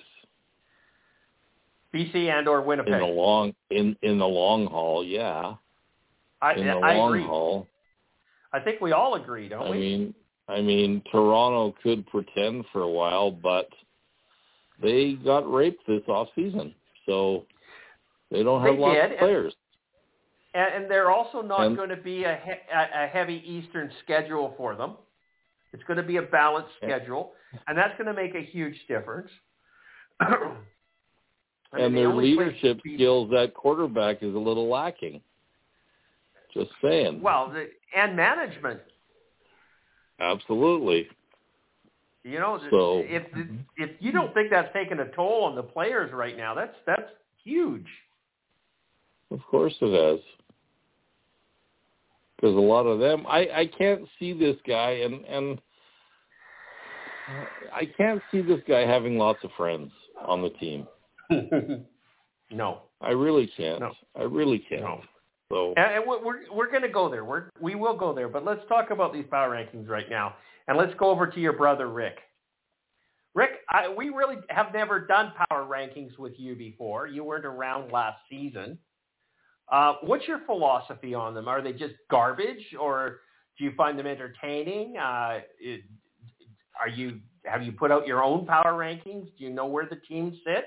BC and or Winnipeg. In the long haul, yeah. I agree. Haul. I think we all agree, don't we? I mean, Toronto could pretend for a while, but they got raped this off season, so they don't have lots of players. And they're also not going to be a heavy Eastern schedule for them. It's going to be a balanced schedule, and that's going to make a huge difference. And their leadership skills at quarterback is a little lacking. Just saying. Well, and management. Absolutely. You know, so, if you don't think that's taking a toll on the players right now, that's huge. Of course it has. Because a lot of them, I can't see this guy, and I can't see this guy having lots of friends on the team. No. I really can't. No. I really can't. No. So. And we're going to go there. We will go there. But let's talk about these power rankings right now. And let's go over to your brother, Rick. Rick, we really have never done power rankings with you before. You weren't around last season. What's your philosophy on them? Are they just garbage, or do you find them entertaining? Have you put out your own power rankings? Do you know where the teams sit?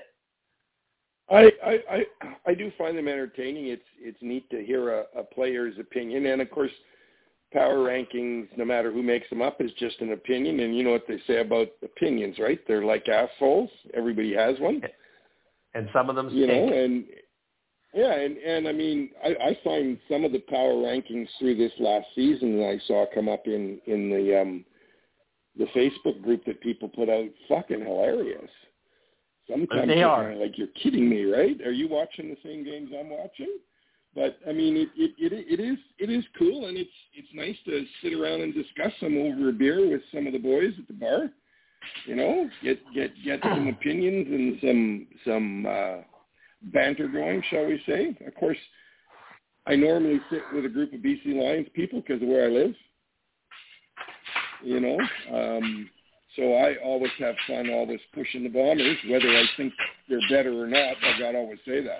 I do find them entertaining. It's neat to hear a player's opinion, and of course, power rankings, no matter who makes them up, is just an opinion. And you know what they say about opinions, right? They're like assholes. Everybody has one, and some of them stink. You know, and yeah, and I mean, I find some of the power rankings through this last season that I saw come up in the Facebook group that people put out fucking hilarious. Sometimes they are like, you're kidding me, right? Are you watching the same games I'm watching? But I mean, it is cool, and it's nice to sit around and discuss them over a beer with some of the boys at the bar. You know, get some opinions and some banter going, shall we say? Of course, I normally sit with a group of BC Lions people because of where I live. You know, so I always have fun always pushing the Bombers, whether I think they're better or not. I gotta always say that.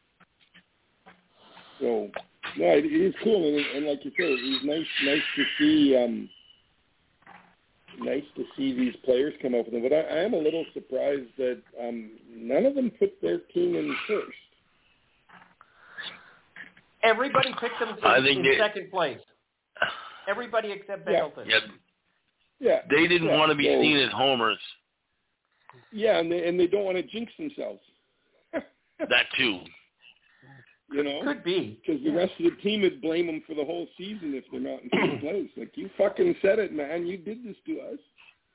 So, no, it is cool, and like you say, it's nice to see these players come up with them. But I am a little surprised that none of them put their team in first. Everybody picked them in second place. Everybody except Bangleton. Yeah. They didn't want to be seen as homers. Yeah, and they don't want to jinx themselves. That too. You know, could be because the rest of the team would blame them for the whole season if they're not in first place. Like, you fucking said it, man. You did this to us.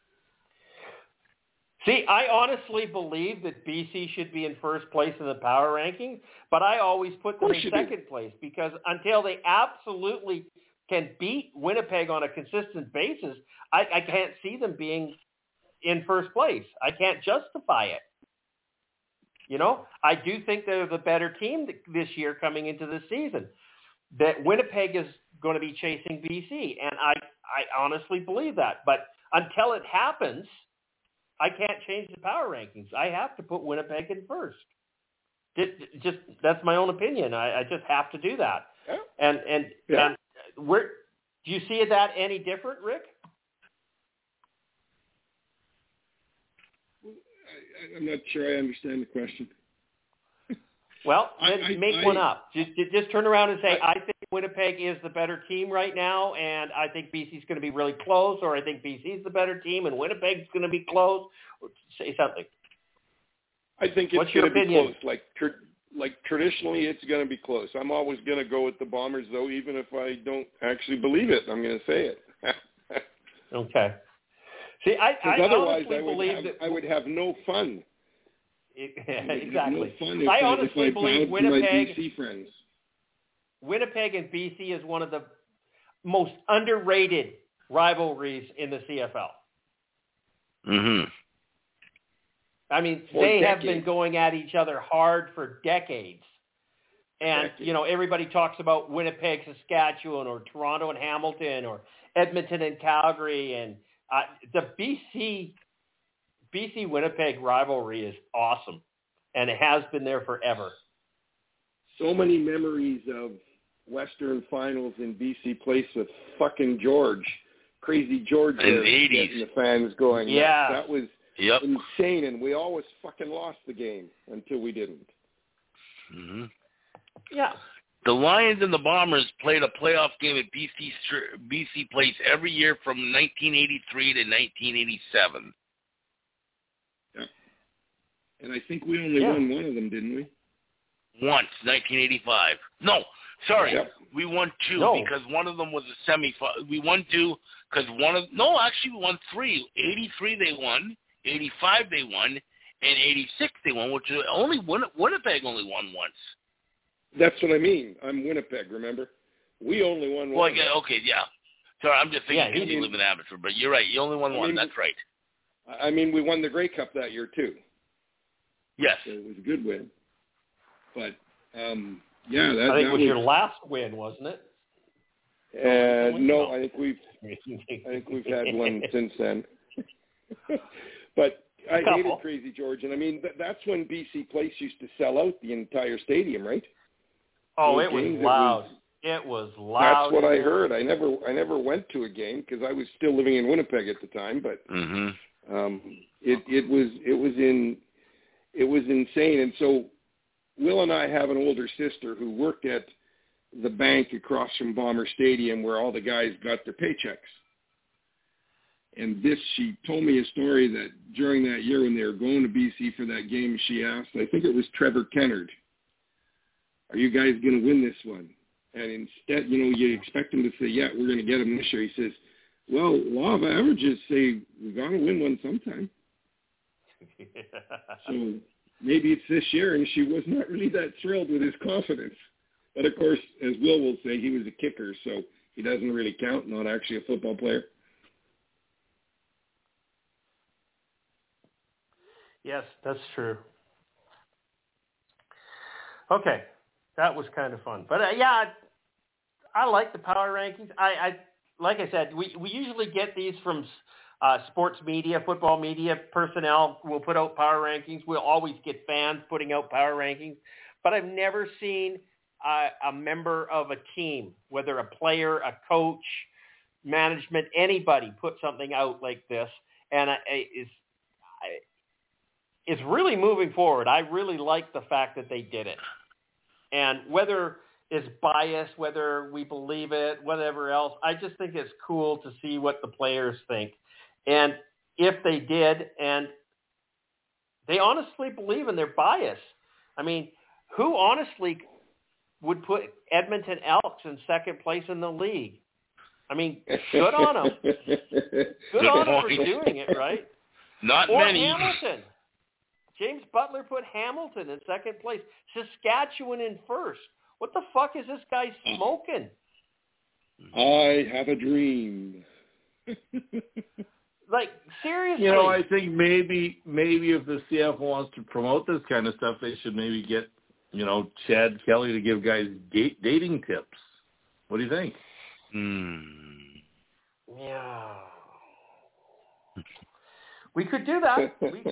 See, I honestly believe that BC should be in first place in the power rankings, but I always put them in second place because until they absolutely can beat Winnipeg on a consistent basis, I can't see them being in first place. I can't justify it. You know, I do think they're the better team this year coming into the season. That Winnipeg is going to be chasing BC, and I honestly believe that. But until it happens, I can't change the power rankings. I have to put Winnipeg in first. Just that's my own opinion. I just have to do that. Yeah. And where do you see that any different, Rick? I'm not sure I understand the question. Well, then make one up. Just turn around and say, I think Winnipeg is the better team right now, and I think BC's going to be really close, or I think BC's the better team, and Winnipeg's going to be close. Say something. I think it's going to be close. Like like traditionally, it's going to be close. I'm always going to go with the Bombers, though, even if I don't actually believe it. I'm going to say it. Okay. See, I otherwise honestly believe that I would have no fun. Exactly. No fun I honestly believe Winnipeg. My BC friends. Winnipeg and BC is one of the most underrated rivalries in the CFL. Mm-hmm. I mean, For they decades. have been going at each other hard for decades. And, you know, everybody talks about Winnipeg, Saskatchewan, or Toronto and Hamilton, or Edmonton and Calgary. And the BC-Winnipeg rivalry is awesome. And it has been there forever. So many memories of Western finals in BC Place with fucking George. Crazy George in the there 80s. getting the fans going. Yeah. That was insane, and we always fucking lost the game until we didn't. Mm-hmm. Yeah. The Lions and the Bombers played a playoff game at BC Place every year from 1983 to 1987. Yeah. And I think we only won one of them, didn't we? Once, 1985. No, sorry. Yep. We won two because one of them was a semifinal. We won two because actually we won three. 83 they won, 85 they won, and 86 they won, which is only Winnipeg only won once. That's what I mean. I'm Winnipeg, remember? We only won one. Well, okay, yeah. Sorry, I'm just thinking because you live in Abbotsford, but you're right. You only won one. That's right. I mean, we won the Grey Cup that year, too. Yes. So it was a good win. But, I think it was your last win, wasn't it? No, I think we've had one since then. But I hated Crazy George, and I mean that's when BC Place used to sell out the entire stadium, right? Oh, it was loud. It was loud. That's what I heard. I never went to a game because I was still living in Winnipeg at the time. But it was insane. And so Will and I have an older sister who worked at the bank across from Bomber Stadium where all the guys got their paychecks. And she told me a story that during that year when they were going to BC for that game, she asked, I think it was Trevor Kennard, are you guys going to win this one? And instead, you expect him to say, yeah, we're going to get him this year. He says, well, law of averages say we're going to win one sometime. So maybe it's this year, and she was not really that thrilled with his confidence. But, of course, as Will say, he was a kicker, so he doesn't really count, not actually a football player. Yes, that's true. Okay, that was kind of fun. But, I like the power rankings. I like I said, we usually get these from sports media, football media personnel will put out power rankings. We'll always get fans putting out power rankings. But I've never seen a member of a team, whether a player, a coach, management, anybody put something out like this. And it's really moving forward. I really like the fact that they did it. And whether it's biased, whether we believe it, whatever else, I just think it's cool to see what the players think. And if they did, and they honestly believe in their bias. I mean, who honestly would put Edmonton Elks in second place in the league? I mean, good on them. Good on them for doing it, right? Not or many. Hamilton. James Butler put Hamilton in second place. Saskatchewan in first. What the fuck is this guy smoking? I have a dream. Like, seriously. I think maybe if the CF wants to promote this kind of stuff, they should maybe get, Chad Kelly to give guys dating tips. What do you think? Yeah. We could do that.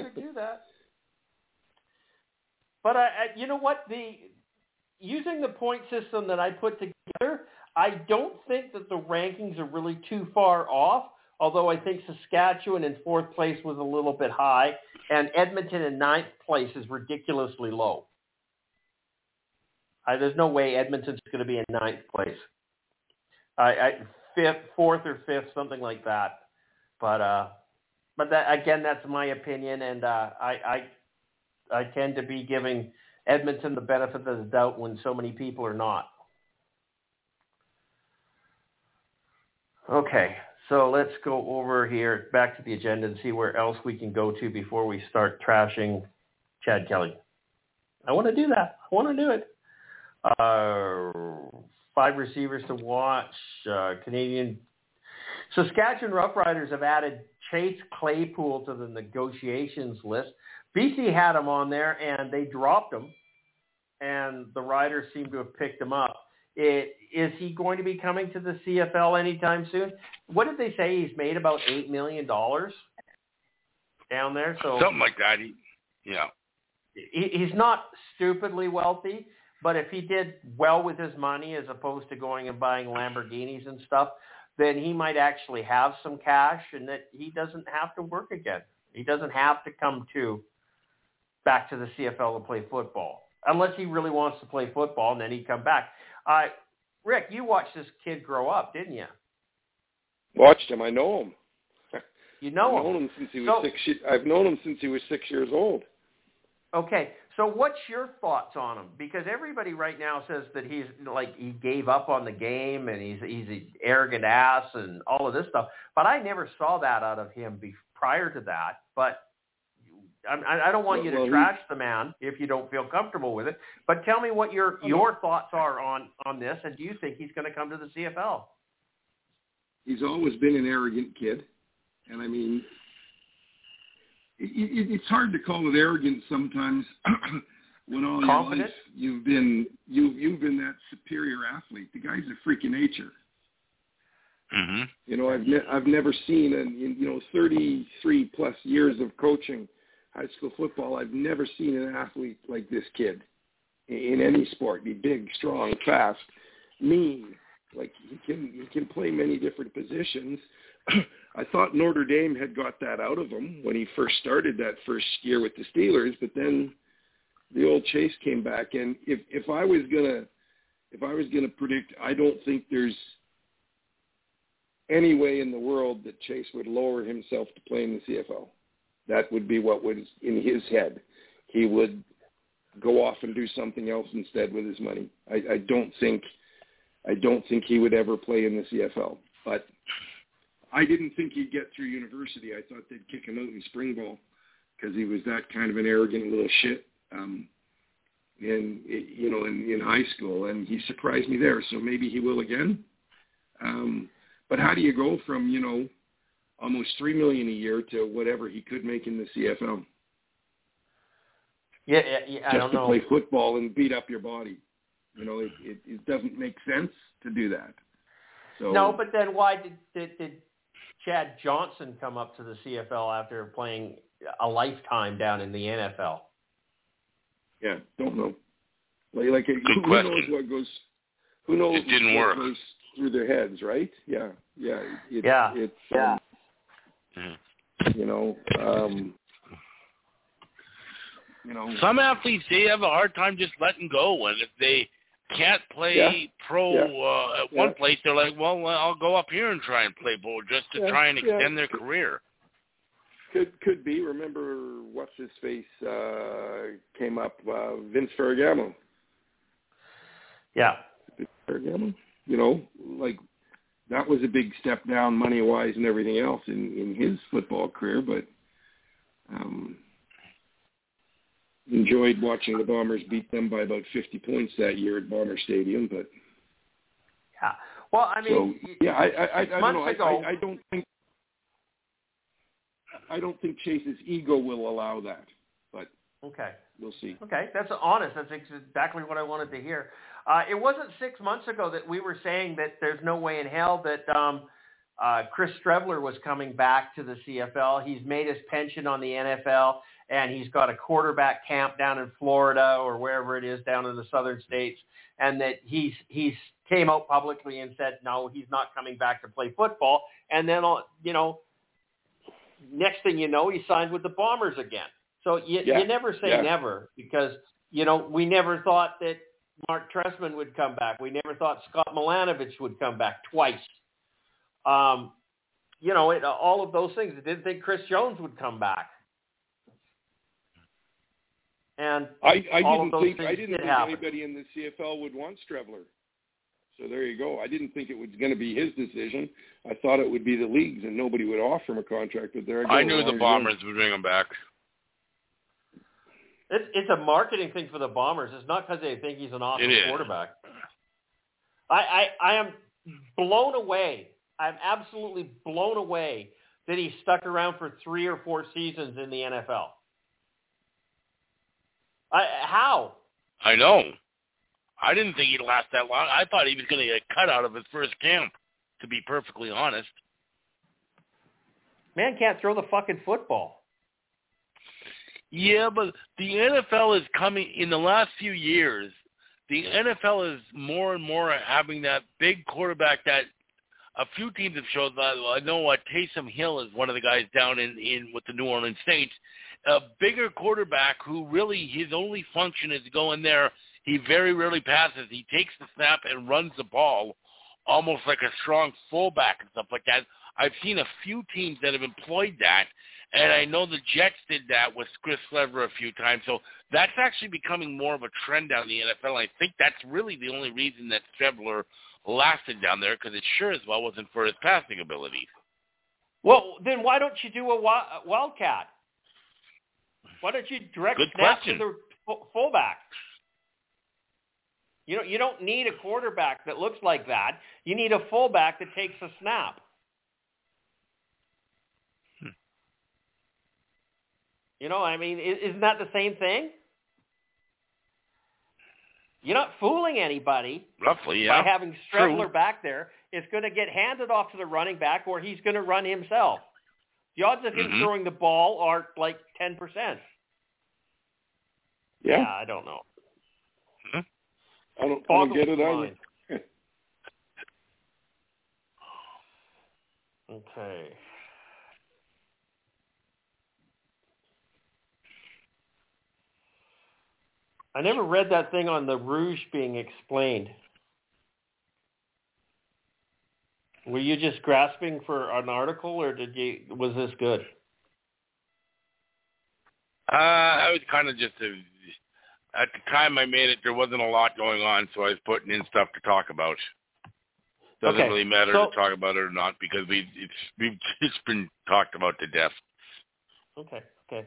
But you know what? Using the point system that I put together, I don't think that the rankings are really too far off, although I think Saskatchewan in fourth place was a little bit high, and Edmonton in ninth place is ridiculously low. There's no way Edmonton's going to be in ninth place. Fourth or fifth, something like that. But that, again, that's my opinion, and I tend to be giving Edmonton the benefit of the doubt when so many people are not. Okay, so let's go over here back to the agenda and see where else we can go to before we start trashing Chad Kelly. I want to do that. I want to do it. 5 receivers to watch. Canadian Saskatchewan Roughriders have added Chase Claypool to the negotiations list. BC had him on there, and they dropped him, and the Riders seem to have picked him up. Is he going to be coming to the CFL anytime soon? What did they say? He's made about $8 million down there. So something like that. He's not stupidly wealthy, but if he did well with his money as opposed to going and buying Lamborghinis and stuff, then he might actually have some cash and that he doesn't have to work again. He doesn't have to come back to the CFL to play football, unless he really wants to play football, and then he'd come back. Rick, you watched this kid grow up, didn't you? Watched him. I know him. You know him. I've known him since he was I've known him since he was 6 years old. Okay, so what's your thoughts on him? Because everybody right now says that he gave up on the game and he's an arrogant ass and all of this stuff. But I never saw that out of him prior to that. But I don't want you to trash the man if you don't feel comfortable with it. But tell me what your thoughts are on this, and do you think he's going to come to the CFL? He's always been an arrogant kid, and I mean, it's hard to call it arrogance sometimes when all your life you've been that superior athlete. The guy's a freak of nature. Mm-hmm. You know, I've never seen in 33 plus years of coaching high school football, I've never seen an athlete like this kid in any sport. Be big, strong, fast, mean. Like he can play many different positions. I thought Notre Dame had got that out of him when he first started that first year with the Steelers, but then the old Chase came back. And if I was gonna predict, I don't think there's any way in the world that Chase would lower himself to play in the CFL. That would be what was in his head. He would go off and do something else instead with his money. I don't think he would ever play in the CFL. But I didn't think he'd get through university. I thought they'd kick him out in spring ball because he was that kind of an arrogant little shit in high school, and he surprised me there. So maybe he will again. But how do you go from almost $3 million a year to whatever he could make in the CFL? Yeah, I don't know. Just to play football and beat up your body. It doesn't make sense to do that. So, no, but then why did Chad Johnson come up to the CFL after playing a lifetime down in the NFL? Yeah, don't know. Good question. Knows what goes? Who knows? It didn't work. Goes through their heads, right? Yeah. Some athletes, they have a hard time just letting go, and if they can't play at one place, they're like, well, I'll go up here and try and play pro just to try and extend their career. Could be. Remember what's his face came up, Vince Ferragamo. Yeah. Vince Ferragamo. That was a big step down money-wise and everything else in his football career, but enjoyed watching the Bombers beat them by about 50 points that year at Bomber Stadium. But yeah, well, I mean, I don't know. I don't think Chase's ego will allow that, but okay, we'll see. Okay, that's honest. That's exactly what I wanted to hear. It wasn't 6 months ago that we were saying that there's no way in hell that Chris Streveler was coming back to the CFL. He's made his pension on the NFL, and he's got a quarterback camp down in Florida or wherever it is down in the southern states, and that he's came out publicly and said, no, he's not coming back to play football. And then, next thing you know, he signed with the Bombers again. So you never say never, because, we never thought that Mark Trestman would come back. We never thought Scott Milanovich would come back twice. All of those things. I didn't think Chris Jones would come back. And I all didn't of those think things did happen. anybody in the CFL would want Strebler. So there you go. I didn't think it was going to be his decision. I thought it would be the league's, and nobody would offer him a contract. But there I knew the Bombers would bring him back. It's a marketing thing for the Bombers. It's not because they think he's an awesome quarterback. I am blown away. I'm absolutely blown away that he stuck around for 3 or 4 seasons in the NFL. How? I know. I didn't think he'd last that long. I thought he was going to get cut out of his first camp, to be perfectly honest. Man can't throw the fucking football. Yeah, but the NFL is coming, in the last few years, the NFL is more and more having that big quarterback that a few teams have showed. I know Taysom Hill is one of the guys down in with the New Orleans Saints. A bigger quarterback who really, his only function is to go in there. He very rarely passes. He takes the snap and runs the ball almost like a strong fullback and stuff like that. I've seen a few teams that have employed that, and I know the Jets did that with Chris Lever a few times. So that's actually becoming more of a trend down in the NFL. I think that's really the only reason that Strebler lasted down there, because it sure as well wasn't for his passing abilities. Well, then why don't you do a wildcat? Why don't you direct snap to the fullback? You don't need a quarterback that looks like that. You need a fullback that takes a snap. You know, I mean, isn't that the same thing? You're not fooling anybody. Roughly, yeah. By having Strebler back there. It's going to get handed off to the running back, or he's going to run himself. The odds of him throwing the ball are like 10%. Yeah, I don't know. I don't get it either. Okay. I never read that thing on the Rouge being explained. Were you just grasping for an article, or was this good? I was kind of just at the time I made it, there wasn't a lot going on, so I was putting in stuff to talk about. Doesn't really matter to talk about it or not, because it's been talked about to death. Okay.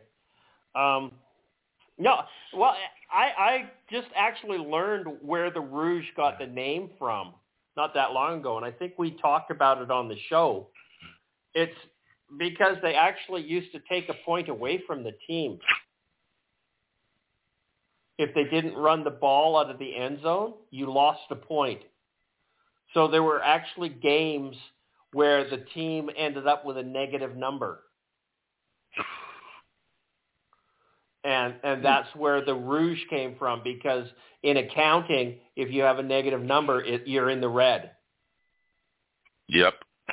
No, well, I just actually learned where the Rouge got the name from not that long ago, and I think we talked about it on the show. It's because they actually used to take a point away from the team if they didn't run the ball out of the end zone. You lost a point. So there were actually games where the team ended up with a negative number. And that's where the Rouge came from, because in accounting, if you have a negative number, you're in the red. Yep.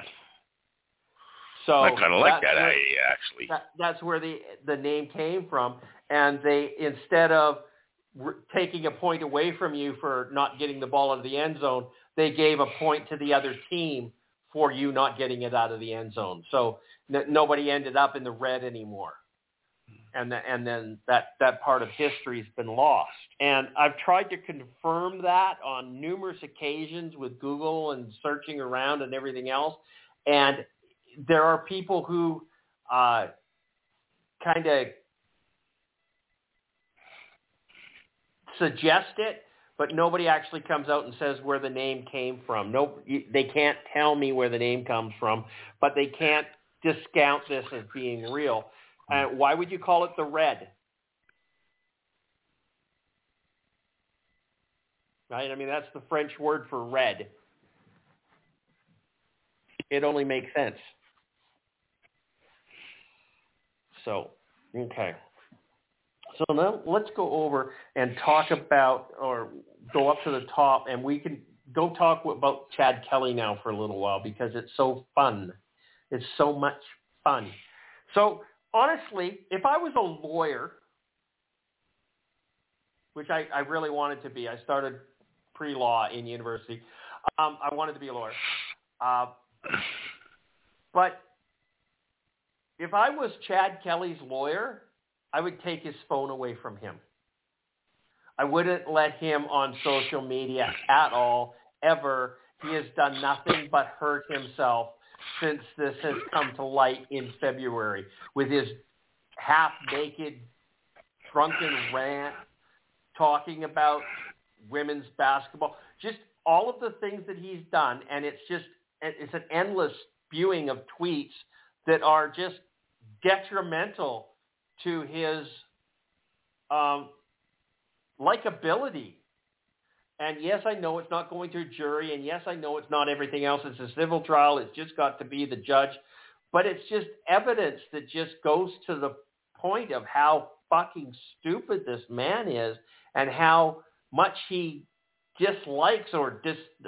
So I kind of like that idea, actually. That's where the name came from. And they, instead of taking a point away from you for not getting the ball out of the end zone, they gave a point to the other team for you not getting it out of the end zone. So nobody ended up in the red anymore. And then that part of history has been lost. And I've tried to confirm that on numerous occasions with Google and searching around and everything else. And there are people who kind of suggest it, but nobody actually comes out and says where the name came from. They can't tell me where the name comes from, but they can't discount this as being real. Why would you call it the red? Right? I mean, that's the French word for red. It only makes sense. So, okay. So now let's go over and talk about, or go up to the top, and we can go talk about Chad Kelly now for a little while, because it's so fun. It's so much fun. So, honestly, if I was a lawyer, which I really wanted to be, I started pre-law in university. I wanted to be a lawyer. But if I was Chad Kelly's lawyer, I would take his phone away from him. I wouldn't let him on social media at all, ever. He has done nothing but hurt himself since this has come to light in February with his half-naked, drunken rant talking about women's basketball. Just all of the things that he's done, and it's an endless spewing of tweets that are just detrimental to his likability. And yes, I know it's not going to a jury, and yes, I know it's not everything else. It's a civil trial. It's just got to be the judge. But it's just evidence that just goes to the point of how fucking stupid this man is and how much he dislikes or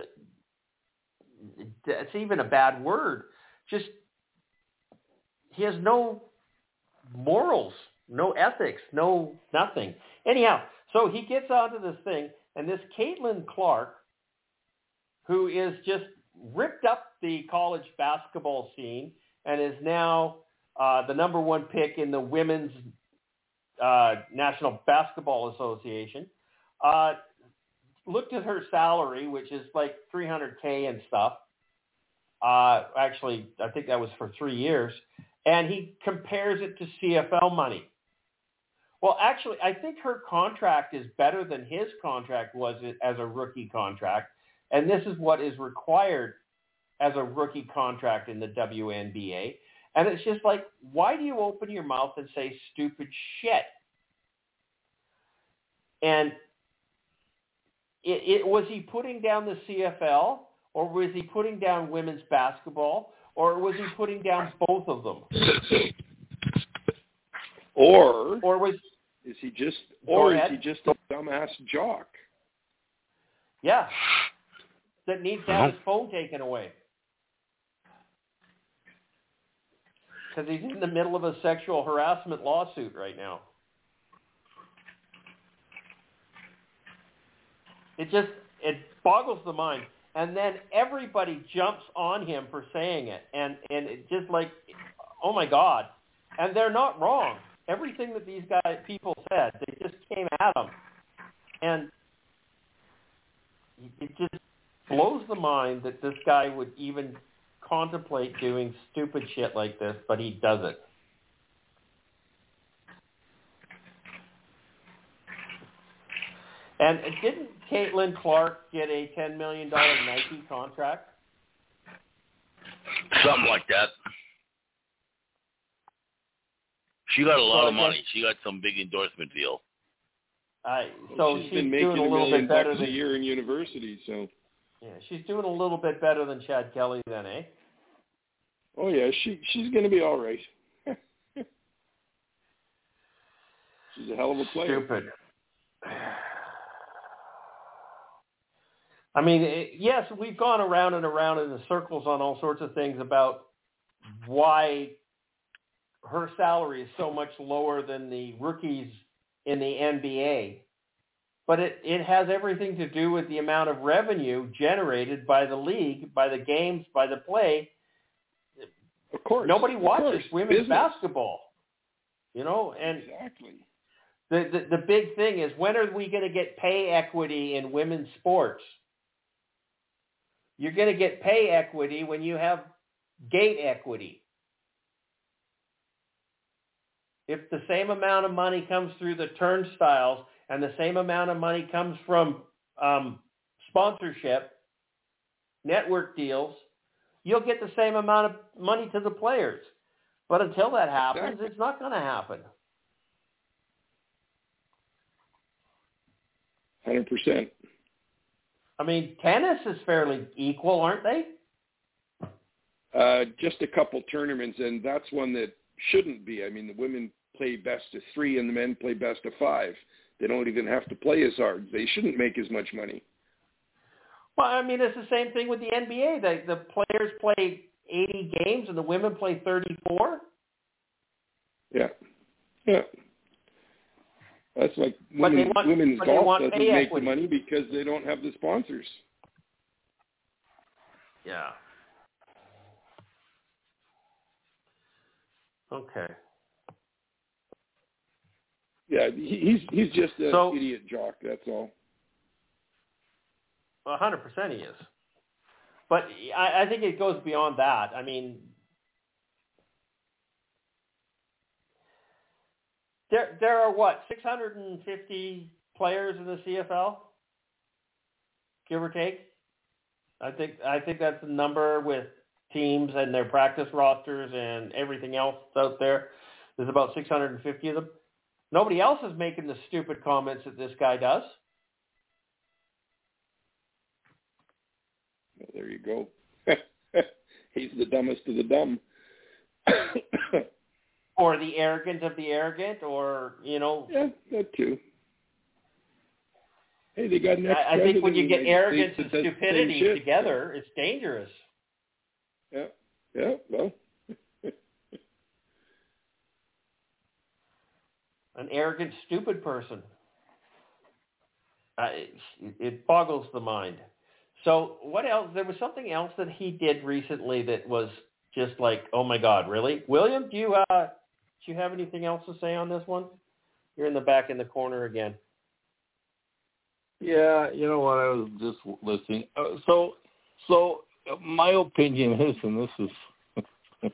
it's even a bad word. Just, he has no morals, no ethics, no nothing. Anyhow, so he gets onto this thing, and this Caitlin Clark, who is just ripped up the college basketball scene and is now the number one pick in the Women's National Basketball Association, looked at her salary, which is like $300K and stuff. Actually, I think that was for 3 years. And he compares it to CFL money. Well, actually, I think her contract is better than his contract was as a rookie contract. And this is what is required as a rookie contract in the WNBA. And it's just like, why do you open your mouth and say stupid shit? And was he putting down the CFL, or was he putting down women's basketball, or was he putting down both of them? Or was is he just a dumbass jock? Yeah, that needs to have his phone taken away because he's in the middle of a sexual harassment lawsuit right now. It boggles the mind. And then everybody jumps on him for saying it. And it just like, oh my God. And they're not wrong. Everything that these people said, they just came at him. And it just blows the mind that this guy would even contemplate doing stupid shit like this, but he does it. And didn't Caitlin Clark get a $10 million Nike contract? Something like that. She got a lot of money. She got some big endorsement deal. So she's been making doing a little bit better $1 million a year in university. So yeah, she's doing a little bit better than Chad Kelly then, eh? Oh yeah, she's going to be all right. She's a hell of a player. Stupid. I mean, yes, we've gone around and around in the circles on all sorts of things about why her salary is so much lower than the rookies in the NBA. But it has everything to do with the amount of revenue generated by the league, by the games, by the play. Of course. Nobody watches women's business. Basketball. You know, and exactly. The big thing is, when are we going to get pay equity in women's sports? You're going to get pay equity when you have gate equity. If the same amount of money comes through the turnstiles and the same amount of money comes from sponsorship, network deals, you'll get the same amount of money to the players. But until that happens, It's not going to happen. 100%. I mean, tennis is fairly equal, aren't they? Just a couple tournaments, and that's one that shouldn't be. I mean, the women play best of 3 and the men play best of 5. They don't even have to play as hard. They shouldn't make as much money. Well, I mean, it's the same thing with the NBA. The players play 80 games and the women play 34. Yeah. That's like women's golf doesn't make the money because they don't have the sponsors. Yeah. Okay. Yeah, he's just an idiot jock. That's all. 100% he is. But I think it goes beyond that. I mean, there are, 650 players in the CFL, give or take? I think that's the number with teams and their practice rosters and everything else out there. There's about 650 of them. Nobody else is making the stupid comments that this guy does. Well, there you go. He's the dumbest of the dumb. Or the arrogant of the arrogant, or, Yeah, that too. Hey, they got an ex-president. I think when you get arrogance and stupidity together, it's dangerous. Yeah, well. An arrogant, stupid person. It boggles the mind. So what else? There was something else that he did recently that was just like, oh my God, really? William, do you have anything else to say on this one? You're in the back in the corner again. Yeah, you know what? I was just listening. So my opinion is, and this is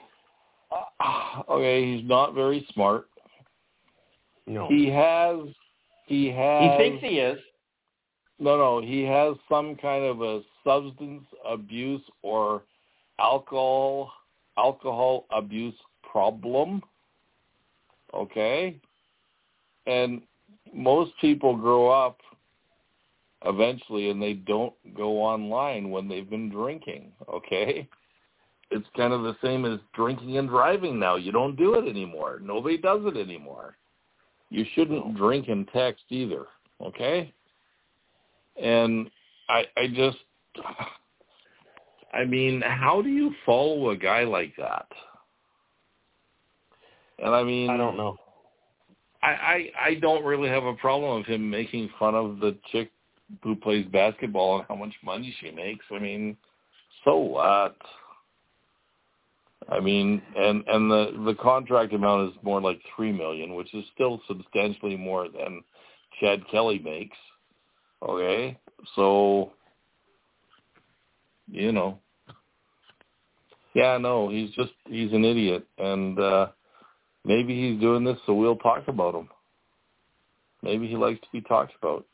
okay. He's not very smart. No. He thinks he is. No, he has some kind of a substance abuse or alcohol abuse problem. Okay? And most people grow up eventually and they don't go online when they've been drinking. Okay? It's kind of the same as drinking and driving now. You don't do it anymore. Nobody does it anymore. You shouldn't drink and text either. Okay? And I mean, how do you follow a guy like that? And I mean, I don't know. I don't really have a problem with him making fun of the chick who plays basketball and how much money she makes. I mean, so what? I mean, and the contract amount is more like $3 million, which is still substantially more than Chad Kelly makes. Okay, so he's an idiot, and maybe he's doing this so we'll talk about him. Maybe he likes to be talked about.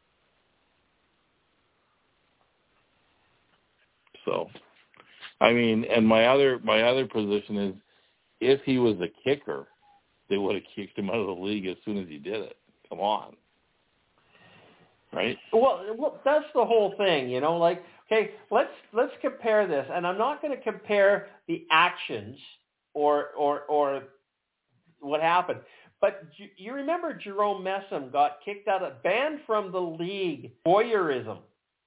So, I mean, and my other position is, if he was a kicker, they would have kicked him out of the league as soon as he did it. Come on. Right? Well, that's the whole thing, like, okay, let's compare this. And I'm not going to compare the actions or what happened. But you remember Jerome Messam got banned from the league, voyeurism.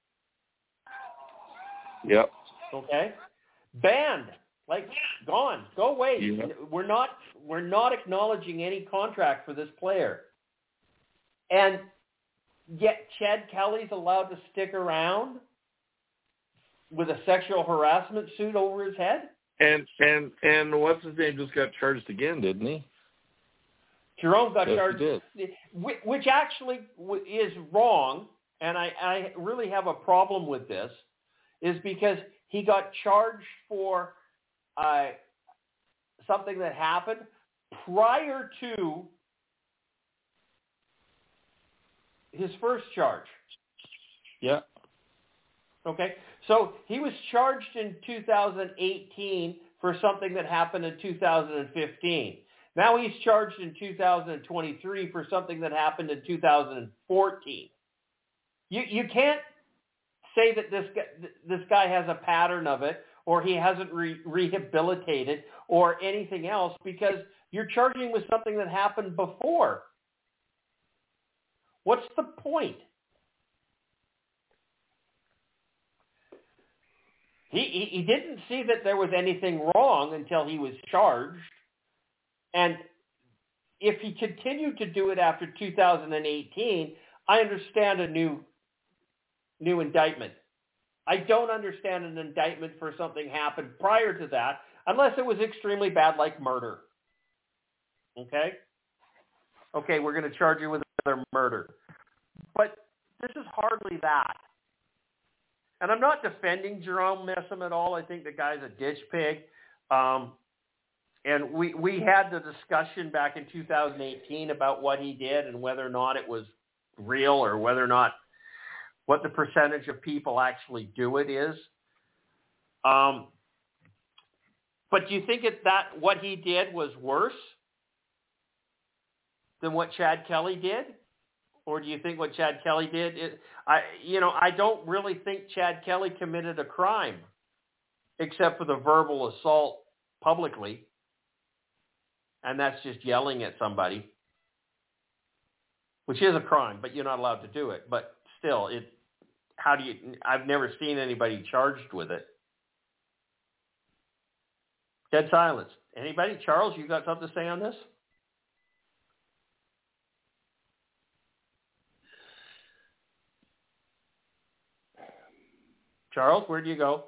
Yep. Okay? Banned. Like, gone. Go away. Yep. We're not acknowledging any contract for this player. And yet Chad Kelly's allowed to stick around with a sexual harassment suit over his head? And what's his name just got charged again, didn't he? Jerome got charged, he did. Which actually is wrong, and I really have a problem with this, is because he got charged for something that happened prior to his first charge. Yeah. Okay. So he was charged in 2018 for something that happened in 2015. Now he's charged in 2023 for something that happened in 2014. You can't say that this guy has a pattern of it, or he hasn't rehabilitated or anything else, because you're charging with something that happened before. What's the point? He didn't see that there was anything wrong until he was charged. And if he continued to do it after 2018, I understand a new indictment. I don't understand an indictment for something happened prior to that, unless it was extremely bad, like murder. Okay? okay, we're going to charge you with another murder. But this is hardly that. And I'm not defending Jerome Messam at all. I think the guy's a ditch pig. And we had the discussion back in 2018 about what he did and whether or not it was real or whether or not what the percentage of people actually do it is. But do you think that what he did was worse than what Chad Kelly did? Or do you think what Chad Kelly did, I don't really think Chad Kelly committed a crime except for the verbal assault publicly. And that's just yelling at somebody, which is a crime, but you're not allowed to do it. But still, I've never seen anybody charged with it. Dead silence. Anybody? Charles, you got something to say on this? Charles, where do you go?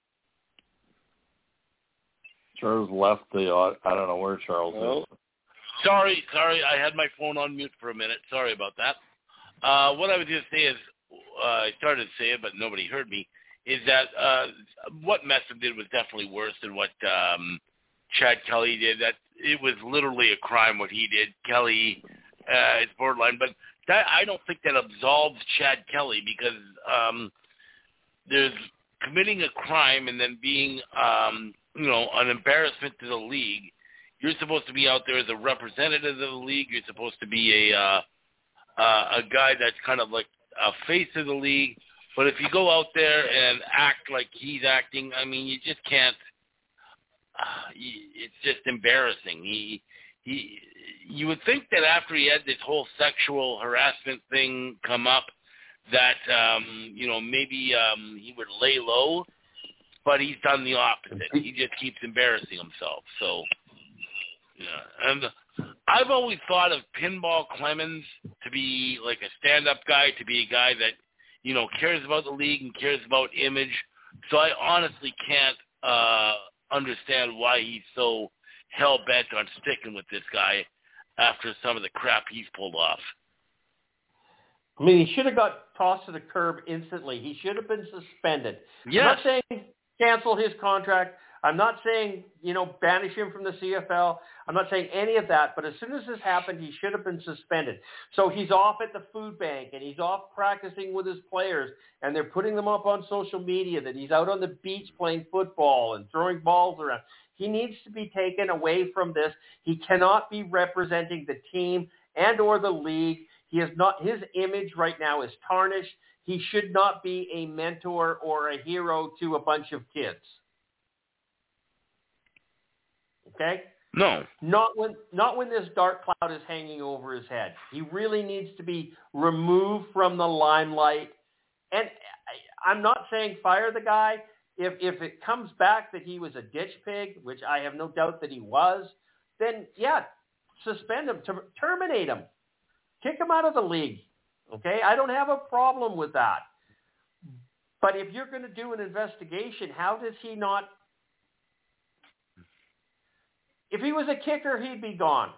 Charles left I don't know where Charles is. Sorry, I had my phone on mute for a minute. Sorry about that. What I was going to say is, I started to say it, but nobody heard me, is that what Messam did was definitely worse than what Chad Kelly did. That it was literally a crime what he did. Kelly is borderline, but I don't think that absolves Chad Kelly because there's committing a crime and then being an embarrassment to the league. You're supposed to be out there as a representative of the league. You're supposed to be a guy that's kind of like a face of the league. But if you go out there and act like he's acting, I mean, you just can't. It's just embarrassing. You would think that after he had this whole sexual harassment thing come up, that maybe he would lay low. But he's done the opposite. He just keeps embarrassing himself. So, yeah. And I've always thought of Pinball Clemens to be like a stand-up guy, to be a guy that, cares about the league and cares about image. So I honestly can't understand why he's so hell-bent on sticking with this guy after some of the crap he's pulled off. I mean, he should have got tossed to the curb instantly. He should have been suspended. Yes. I'm not saying cancel his contract. I'm not saying, banish him from the CFL. I'm not saying any of that. But as soon as this happened, he should have been suspended. So he's off at the food bank, and he's off practicing with his players, and they're putting them up on social media that he's out on the beach playing football and throwing balls around. He needs to be taken away from this. He cannot be representing the team and or the league. He is not. His image right now is tarnished. He should not be a mentor or a hero to a bunch of kids. Okay? No. Not when this dark cloud is hanging over his head. He really needs to be removed from the limelight. And I'm not saying fire the guy. If it comes back that he was a ditch pig, which I have no doubt that he was, then, yeah, suspend him, terminate him. Kick him out of the league, okay? I don't have a problem with that. But if you're going to do an investigation, how does he not? If he was a kicker, he'd be gone.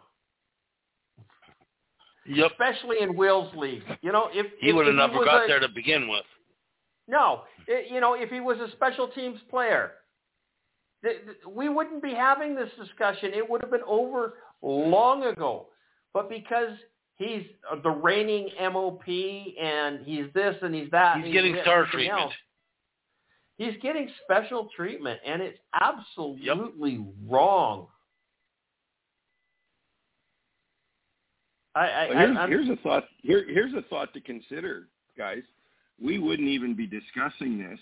Yep. Especially in Will's league. He would have never got there to begin with. No. If he was a special teams player, we wouldn't be having this discussion. It would have been over long ago. But because he's the reigning MOP, and he's this and he's that. He's getting star treatment. He's getting special treatment, and it's absolutely wrong. Here's a thought. Here's a thought to consider, guys. We wouldn't even be discussing this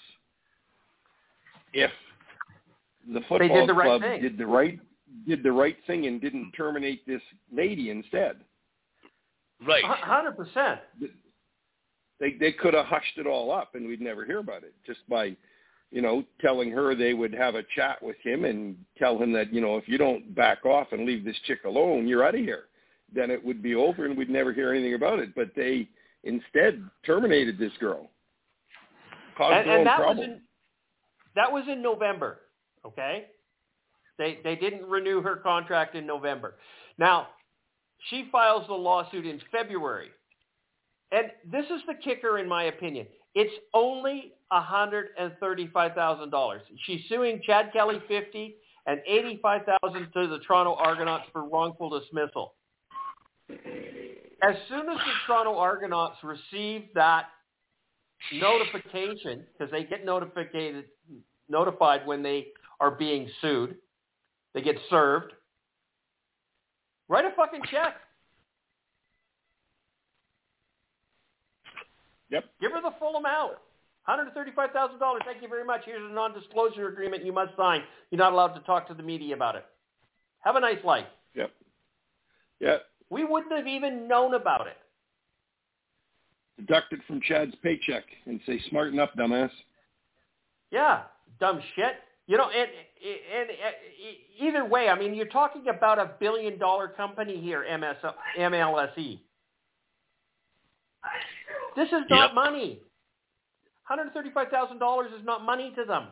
if the football club did the right thing and didn't terminate this lady instead. Right. 100%. They could have hushed it all up and we'd never hear about it just by, telling her they would have a chat with him and tell him that, if you don't back off and leave this chick alone, you're out of here. Then it would be over and we'd never hear anything about it. But they instead terminated this girl. Caused their own problem. That was in November, okay? They didn't renew her contract in November. Now, She files the lawsuit in February. And this is the kicker, in my opinion. It's only $135,000. She's suing Chad Kelly $50,000 and $85,000 to the Toronto Argonauts for wrongful dismissal. As soon as the Toronto Argonauts receive that notification, because they get notified when they are being sued, they get served, write a fucking check. Yep. Give her the full amount. $135,000. Thank you very much. Here's a non-disclosure agreement you must sign. You're not allowed to talk to the media about it. Have a nice life. Yep. Yep. We wouldn't have even known about it. Deduct it from Chad's paycheck and say, smarten up, dumbass. Yeah, dumb shit. You know, and either way, I mean, you're talking about $1 billion company here, MLSE. This is not money. $135,000 is not money to them.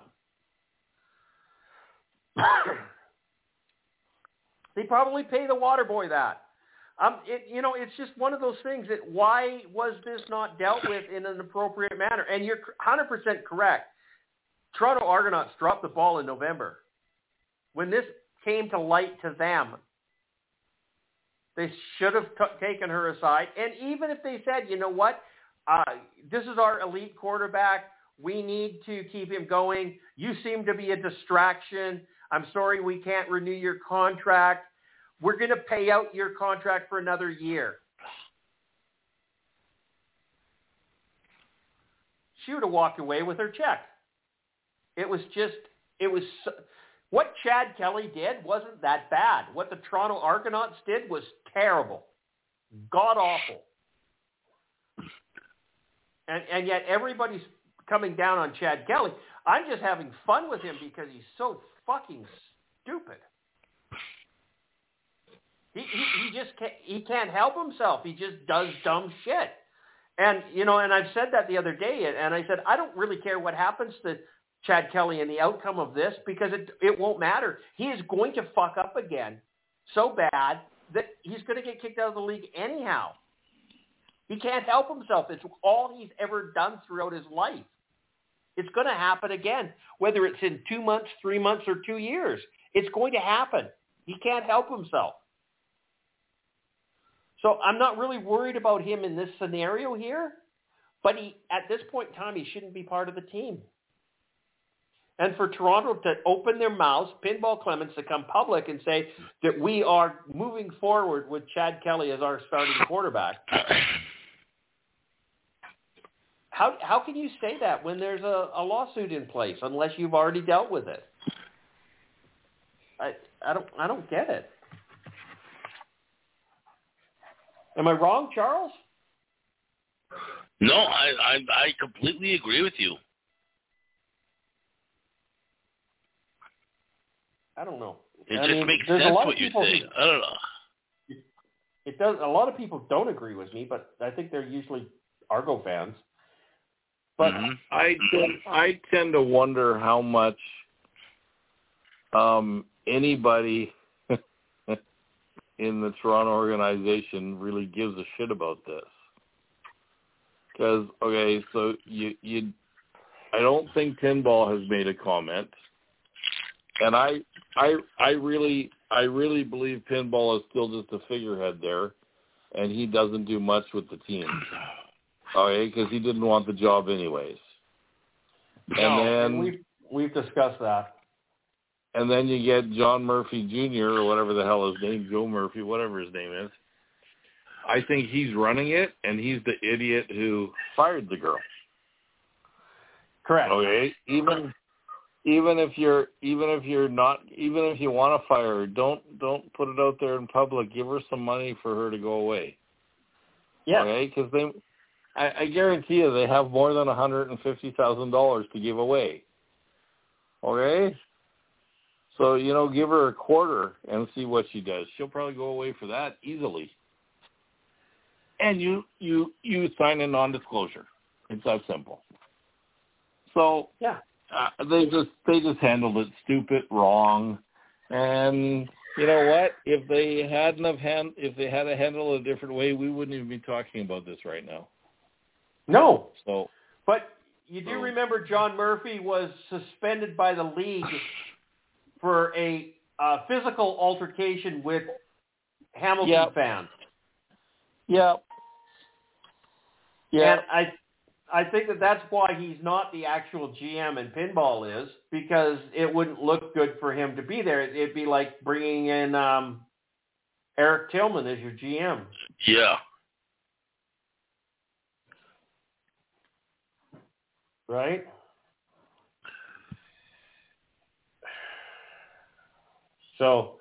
They probably pay the water boy that. It's just one of those things that why was this not dealt with in an appropriate manner? And you're 100% correct. Toronto Argonauts dropped the ball in November. When this came to light to them, they should have taken her aside. And even if they said, you know what, this is our elite quarterback. We need to keep him going. You seem to be a distraction. I'm sorry we can't renew your contract. We're going to pay out your contract for another year. She would have walked away with her check. What Chad Kelly did wasn't that bad. What the Toronto Argonauts did was terrible. God awful. And yet everybody's coming down on Chad Kelly. I'm just having fun with him because he's so fucking stupid. He can't help himself. He just does dumb shit. And, and I've said that the other day, and I said, I don't really care what happens to Chad Kelly and the outcome of this because it won't matter. He is going to fuck up again so bad that he's going to get kicked out of the league anyhow. He can't help himself. It's all he's ever done throughout his life. It's going to happen again, whether it's in 2 months, 3 months, or 2 years. It's going to happen. He can't help himself. So I'm not really worried about him in this scenario here, but at this point in time, he shouldn't be part of the team. And for Toronto to open their mouths, Pinball Clemens to come public and say that we are moving forward with Chad Kelly as our starting quarterback. How can you say that when there's a lawsuit in place unless you've already dealt with it? I don't get it. Am I wrong, Charles? No, I completely agree with you. I don't know. It makes sense what you say. I don't know. It does. A lot of people don't agree with me, but I think they're usually Argo fans. But I tend to wonder how much anybody in the Toronto organization really gives a shit about this. Because, okay, so I don't think Pinball has made a comment. And I really believe Pinball is still just a figurehead there, and he doesn't do much with the team. Okay, because he didn't want the job anyways. And then we've discussed that. And then you get John Murphy Jr. or whatever the hell his name, Joe Murphy, whatever his name is. I think he's running it, and he's the idiot who fired the girl. Correct. Okay, even if you want to fire her, don't put it out there in public. Give her some money for her to go away. Yeah. Okay, because I guarantee you they have more than $150,000 to give away. Okay. So, give her a quarter and see what she does. She'll probably go away for that easily. And you sign a non-disclosure. It's that simple. So yeah, they just handled it stupid, wrong, and You know what? If they had a handle a different way, we wouldn't even be talking about this right now. No. So, but you do remember John Murphy was suspended by the league for a physical altercation with Hamilton fans. Yeah. And I think that's why he's not the actual GM in pinball is, because it wouldn't look good for him to be there. It'd be like bringing in Eric Tillman as your GM. Yeah. Right? So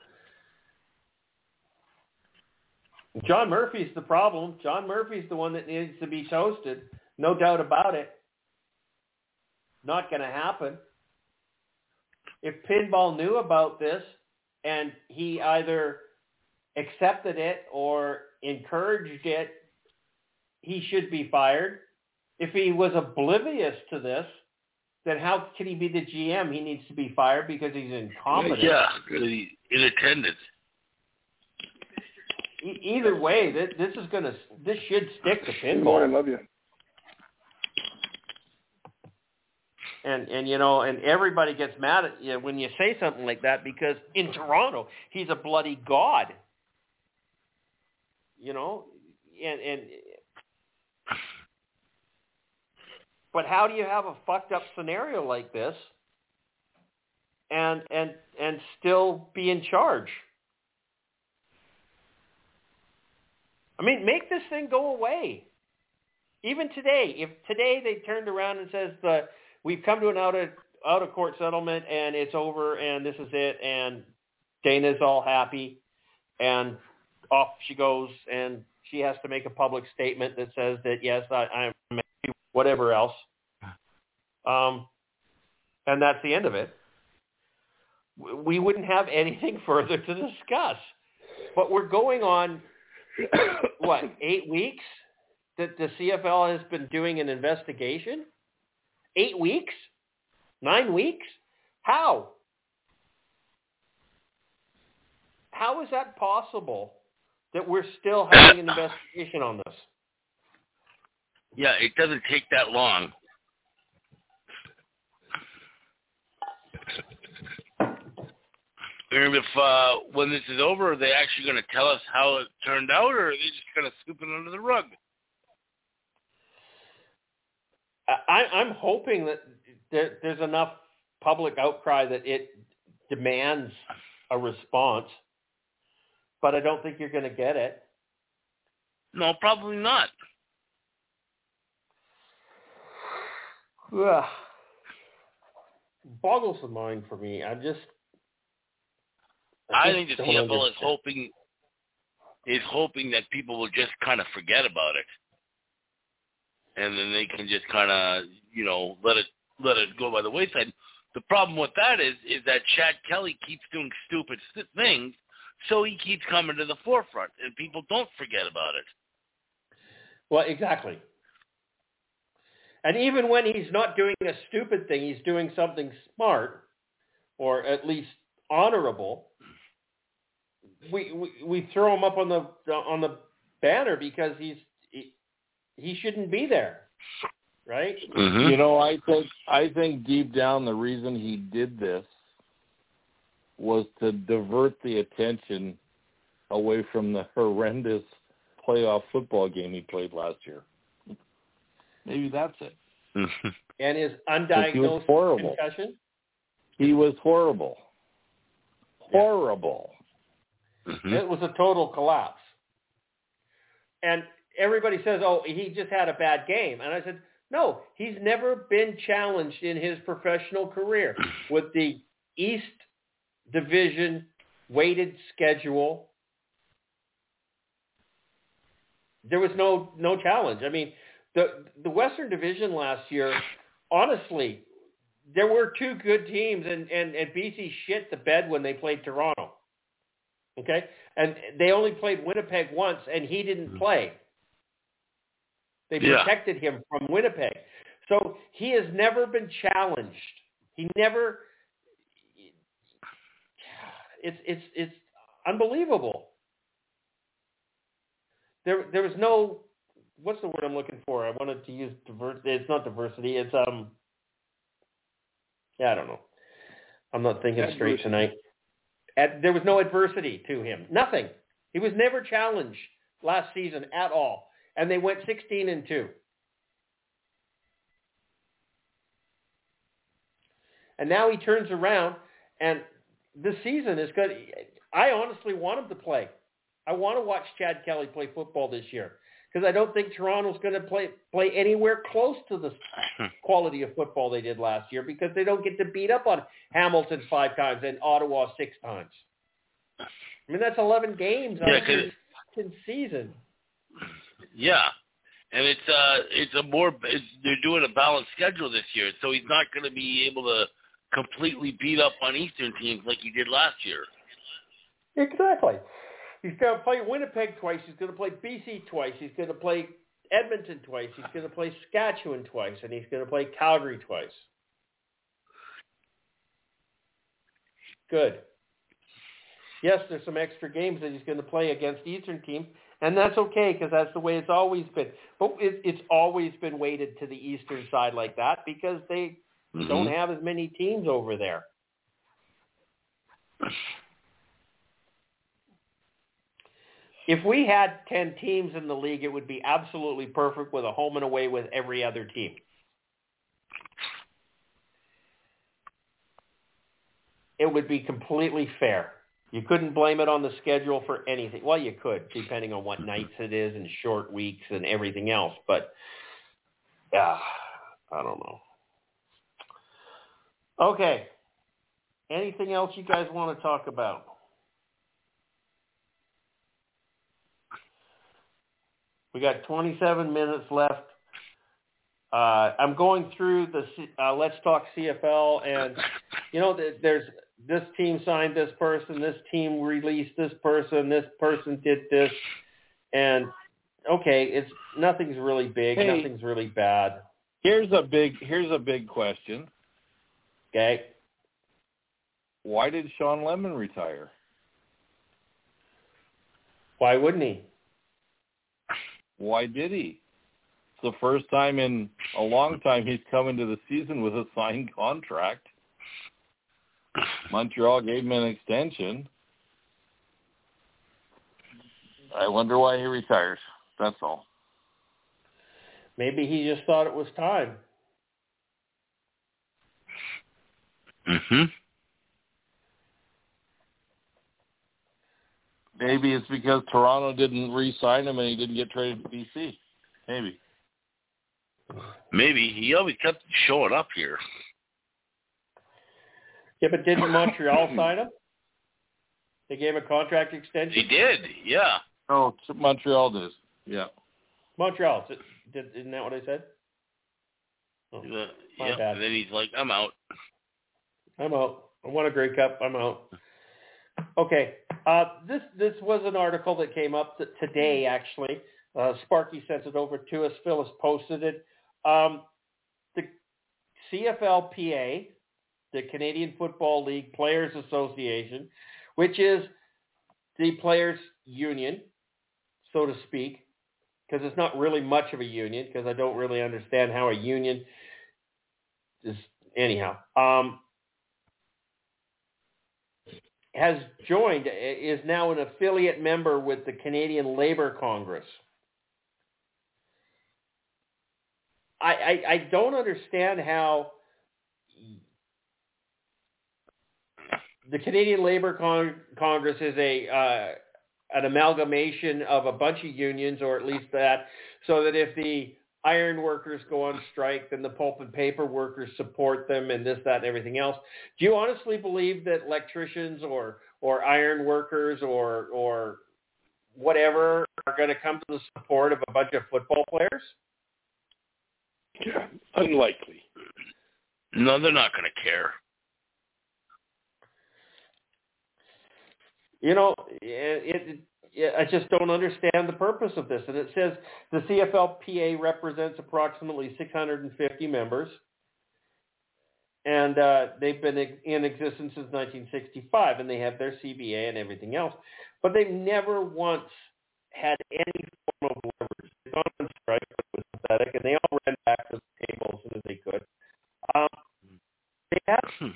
John Murphy's the problem. John Murphy's the one that needs to be toasted. No doubt about it. Not going to happen. If pinball knew about this and he either accepted it or encouraged it, he should be fired. If he was oblivious to this, then how can he be the GM? He needs to be fired because he's incompetent. Yeah, in attendance. Either way, this should stick to pinball. Good morning, love you. And you know, and everybody gets mad at you when you say something like that, because in Toronto, he's a bloody god. You know, and but how do you have a fucked up scenario like this and still be in charge? I mean, make this thing go away. Even today, if today they turned around and says we've come to an out of court settlement and it's over and this is it and Dana's all happy and off she goes and she has to make a public statement that says that yes, I'm whatever else, and that's the end of it. We wouldn't have anything further to discuss. But we're going on, 8 weeks that the CFL has been doing an investigation? 8 weeks? 9 weeks? How? How is that possible that we're still having an investigation on this? Yeah, it doesn't take that long. And if when this is over, are they actually going to tell us how it turned out, or are they just going to scoop it under the rug? I'm hoping that there's enough public outcry that it demands a response, but I don't think you're going to get it. No, probably not. Ugh. Boggles the mind for me. I think the CFL is hoping that people will just kind of forget about it, and then they can just kind of let it go by the wayside. The problem with that is that Chad Kelly keeps doing stupid things, so he keeps coming to the forefront, and people don't forget about it. Well, exactly. And even when he's not doing a stupid thing, he's doing something smart, or at least honorable. We throw him up on the banner because he shouldn't be there, right? Mm-hmm. You know, I think deep down the reason he did this was to divert the attention away from the horrendous playoff football game he played last year. Maybe that's it. And his undiagnosed concussion? He was horrible. Horrible. Mm-hmm. It was a total collapse. And everybody says, oh, he just had a bad game. And I said, no, he's never been challenged in his professional career with the East Division weighted schedule. There was no challenge. I mean, the Western Division last year, honestly, there were two good teams, and BC shit the bed when they played Toronto. Okay? And they only played Winnipeg once, and he didn't play. They protected him from Winnipeg. So he has never been challenged. He never... It's unbelievable. There was no, what's the word I'm looking for? I wanted to use diversity. It's not diversity. It's, I don't know. I'm not thinking straight tonight. There was no adversity to him. Nothing. He was never challenged last season at all. And they went 16-2. And now he turns around, and this season is good. I honestly want him to play. I want to watch Chad Kelly play football this year because I don't think Toronto's going to play anywhere close to the quality of football they did last year because they don't get to beat up on Hamilton 5 times and Ottawa 6 times. I mean, that's 11 games on a season. Yeah. And they're doing a balanced schedule this year, so he's not going to be able to completely beat up on Eastern teams like he did last year. Exactly. He's going to play Winnipeg twice. He's going to play BC twice. He's going to play Edmonton twice. He's going to play Saskatchewan twice, and he's going to play Calgary twice. Good. Yes, there's some extra games that he's going to play against Eastern teams, and that's okay because that's the way it's always been. But it's always been weighted to the Eastern side like that because they don't have as many teams over there. If we had 10 teams in the league, it would be absolutely perfect with a home and away with every other team. It would be completely fair. You couldn't blame it on the schedule for anything. Well, you could, depending on what nights it is and short weeks and everything else. But, I don't know. Okay. Anything else you guys want to talk about? We got 27 minutes left. I'm going through the Let's Talk CFL, and, there's this team signed this person, this team released this person did this, and, okay, nothing's really big, nothing's really bad. Here's a big question. Okay. Why did Sean Lemon retire? Why wouldn't he? Why did he? It's the first time in a long time he's come into the season with a signed contract. Montreal gave him an extension. I wonder why he retires. That's all. Maybe he just thought it was time. Maybe it's because Toronto didn't re-sign him and he didn't get traded to BC. Maybe. He always kept showing up here. Yeah, but didn't Montreal sign him? They gave him a contract extension? They did, yeah. Oh, Montreal did. Yeah. Montreal. Isn't that what I said? Oh, yeah, and then he's like, I'm out. I won a Grey Cup. I'm out. Okay. This was an article that came up today, actually. Sparky sent it over to us. Phyllis posted it. The CFLPA, the Canadian Football League Players Association, which is the players' union, so to speak, because it's not really much of a union, because I don't really understand how a union is, anyhow, has joined, is now an affiliate member with the Canadian Labour Congress. I don't understand how the Canadian Labour Congress is an amalgamation of a bunch of unions, or at least that, so that if the iron workers go on strike, then the pulp and paper workers support them and this, that, and everything else. Do you honestly believe that electricians or iron workers or whatever are going to come to the support of a bunch of football players? Yeah, unlikely. No, they're not going to care. I just don't understand the purpose of this. And it says the CFLPA represents approximately 650 members. And they've been in existence since 1965, and they have their CBA and everything else. But they've never once had any form of leverage. They've gone on strike, it was pathetic, and they all ran back to the table as soon as they could. They have.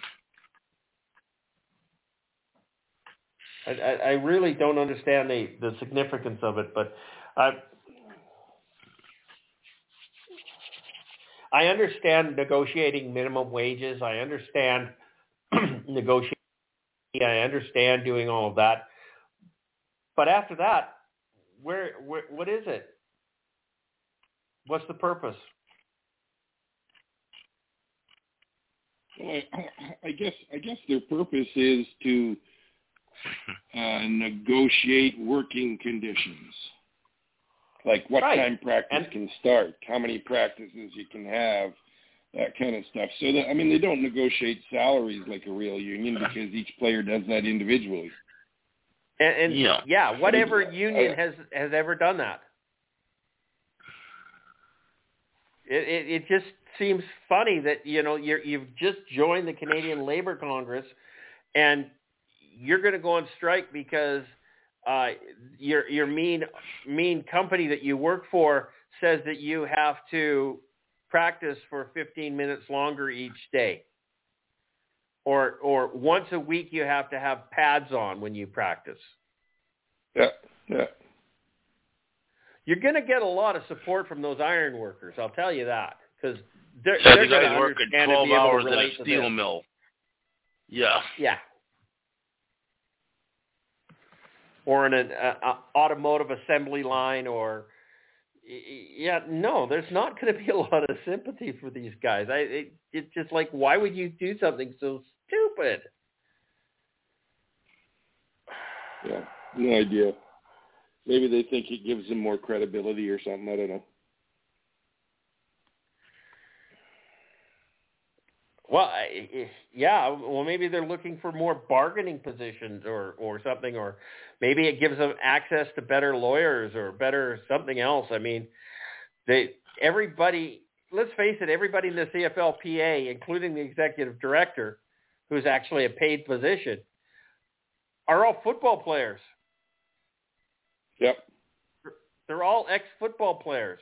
I really don't understand the significance of it, but I understand negotiating minimum wages. I understand negotiating. I understand doing all of that. But after that, where what is it? What's the purpose? Well, I guess their purpose is to negotiate working conditions, like what time practice can start, how many practices you can have, that kind of stuff. So that, I mean, they don't negotiate salaries like a real union because each player does that individually. And whatever union has ever done that. It just seems funny that you've just joined the Canadian Labour Congress and you're going to go on strike because your mean company that you work for says that you have to practice for 15 minutes longer each day, or once a week you have to have pads on when you practice. Yeah. You're going to get a lot of support from those iron workers. I'll tell you that, because they're going to working 12 hours in a steel mill. Yeah. Yeah. Or in an automotive assembly line, or there's not going to be a lot of sympathy for these guys. It's just like, why would you do something so stupid? Yeah, no idea. Maybe they think it gives them more credibility or something. I don't know. Well, maybe they're looking for more bargaining positions or something, or maybe it gives them access to better lawyers or better something else. I mean, everybody, let's face it, everybody in the CFLPA, including the executive director, who's actually a paid position, are all football players. Yep. They're all ex-football players.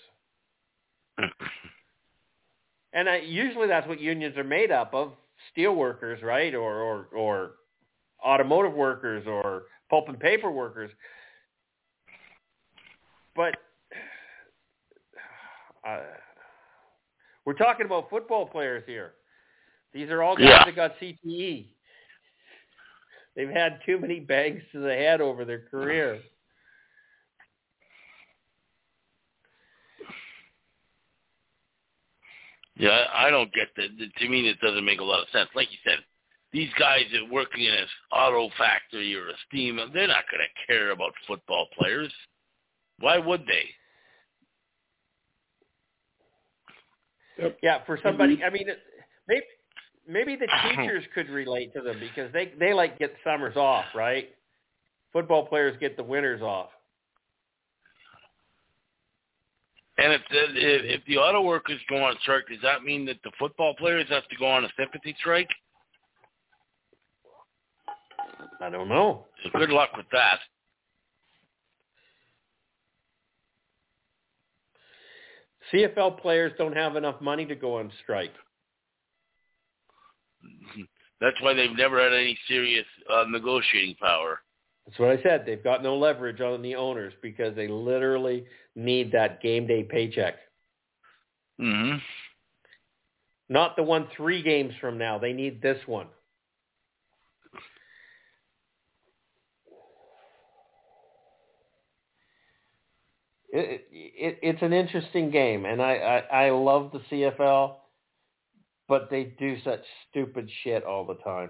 And usually that's what unions are made up of, steel workers, right? Or automotive workers or pulp and paper workers. But we're talking about football players here. These are all guys that got CTE. They've had too many bangs to the head over their career. Yeah, I don't get that. To me, it doesn't make a lot of sense. Like you said, these guys that working in an auto factory or a steam, they're not going to care about football players. Why would they? Yep. Yeah, for somebody, I mean, maybe the teachers could relate to them because they like get summers off, right? Football players get the winters off. And if the auto workers go on strike, does that mean that the football players have to go on a sympathy strike? I don't know. So good luck with that. CFL players don't have enough money to go on strike. That's why they've never had any serious negotiating power. That's what I said. They've got no leverage on the owners because they literally need that game day paycheck. Mm-hmm. Not the one 3 games from now. They need this one. It's an interesting game, and I love the CFL, but they do such stupid shit all the time.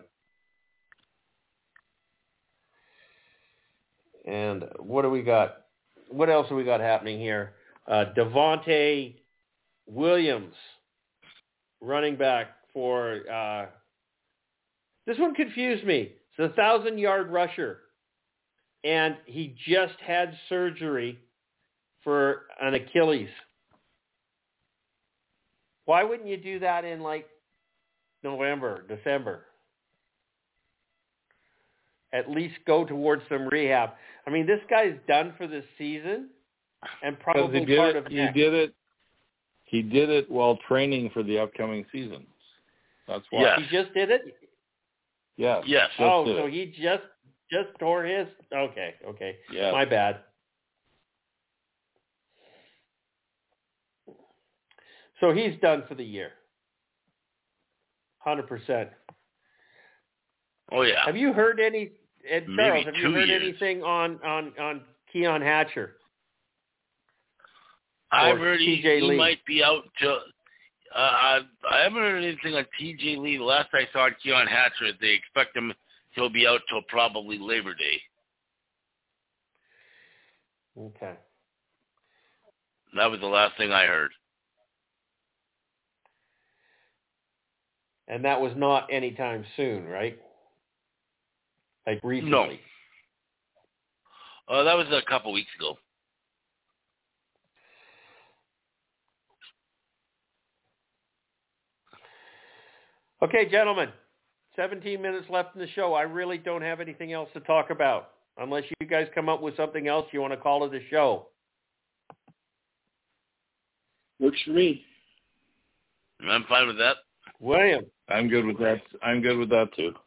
And what do we got? What else have we got happening here? Devontae Williams, running back for this one confused me. It's a 1,000-yard rusher, and he just had surgery for an Achilles. Why wouldn't you do that in like November, December. At least go towards some rehab. I mean, this guy's done for this season and probably part of next. He did it while training for the upcoming season. That's why. Yes. He just did it? Yes. Yes. So he just tore his? Okay. Yes. My bad. So he's done for the year. 100%. Oh, yeah. Have you heard any, Charles, have you heard years. anything on Keon Hatcher? I've heard TJ he Lee? might be out till I haven't heard anything on TJ Lee. The last I saw Keon Hatcher, they expect he'll be out till probably Labor Day. Okay. That was the last thing I heard. And that was not anytime soon, right? Like recently. No. That was a couple weeks ago. Okay, gentlemen, 17 minutes left in the show. I really don't have anything else to talk about unless you guys come up with something else you want to call it a show. Works for me. I'm fine with that. William. I'm good with that. I'm good with that too.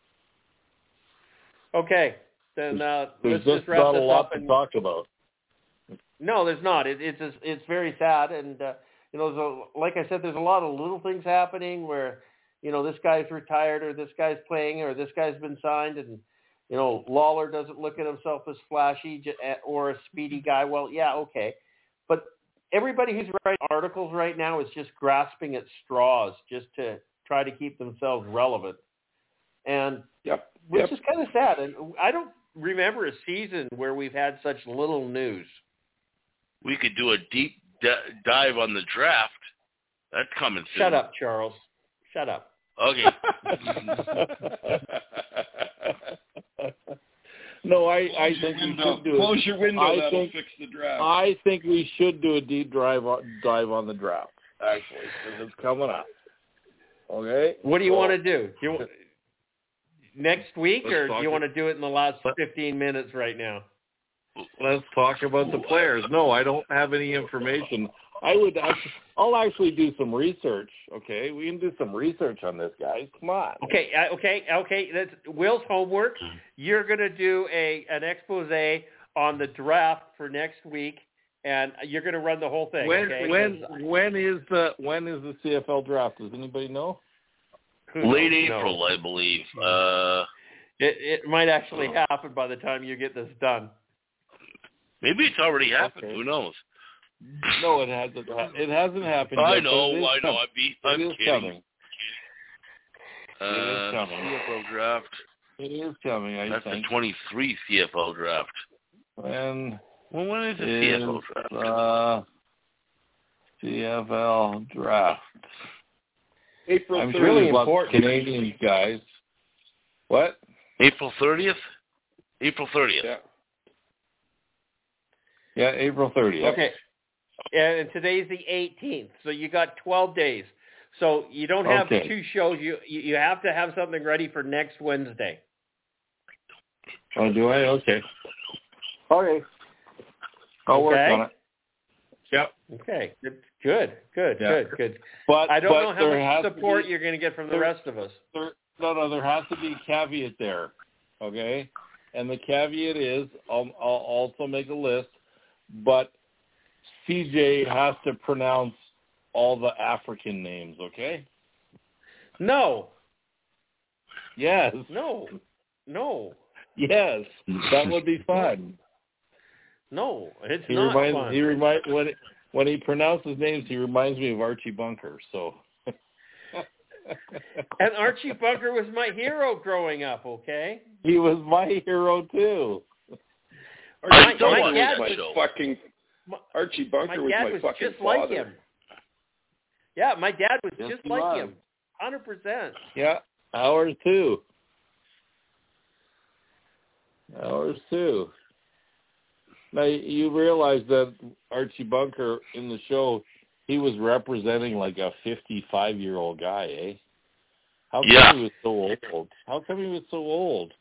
Okay, then There's let's just just wrap not this a lot up. to talk about. No, there's not. It's very sad, and like I said, there's a lot of little things happening where this guy's retired or this guy's playing or this guy's been signed, and Lawler doesn't look at himself as flashy or a speedy guy. Well, yeah, okay, but everybody who's writing articles right now is just grasping at straws just to try to keep themselves relevant, and which is kind of sad. And I don't remember a season where we've had such little news. We could do a deep dive on the draft. That's coming soon. Shut up, Charles. Shut up. Okay. No, I think we should do it. Close your window. That'll fix the draft. I think we should do a deep dive on the draft, actually, because it's coming up. Okay? What do you want to do? Next week, or do you want to do it in the last 15 minutes right now? Let's talk about the players. No, I don't have any information. I'll actually do some research. Okay, we can do some research on this, guys. Come on. Okay. That's Will's homework. You're going to do an expose on the draft for next week, and you're going to run the whole thing. When is the CFL draft? Does anybody know? Late April, I believe. It might actually happen by the time you get this done. Maybe it's already happened. Okay. Who knows? No, it hasn't. It hasn't happened I yet. know. I'm kidding. Coming. It is coming. CFL draft. It is coming. That's the 23 CFL draft. When is the CFL draft? CFL draft. April 30th. I'm sure there's lots of Canadian guys. What? April 30th? April 30th. Yeah. Yeah, April 30th. Okay. And today's the 18th, so you got 12 days. So you don't have two shows. You have to have something ready for next Wednesday. Oh, do I? Okay. Okay. I'll work on it. Yep. Okay. Good. But I don't know how much support you're going to get from the rest of us. There has to be a caveat there, okay? And the caveat is, I'll also make a list, but CJ has to pronounce all the African names, okay? No. Yes. No. Yes. That would be fun. No, it's not fun. When he pronounces names, he reminds me of Archie Bunker, so... And Archie Bunker was my hero growing up, okay? He was my hero, too. Archie Bunker was my fucking just father. Like him. Yeah, my dad was just like him. 100%. Yeah, ours too. Now, you realize that Archie Bunker in the show, he was representing like a 55-year-old guy, eh? How come Yeah. he was so old? How come he was so old?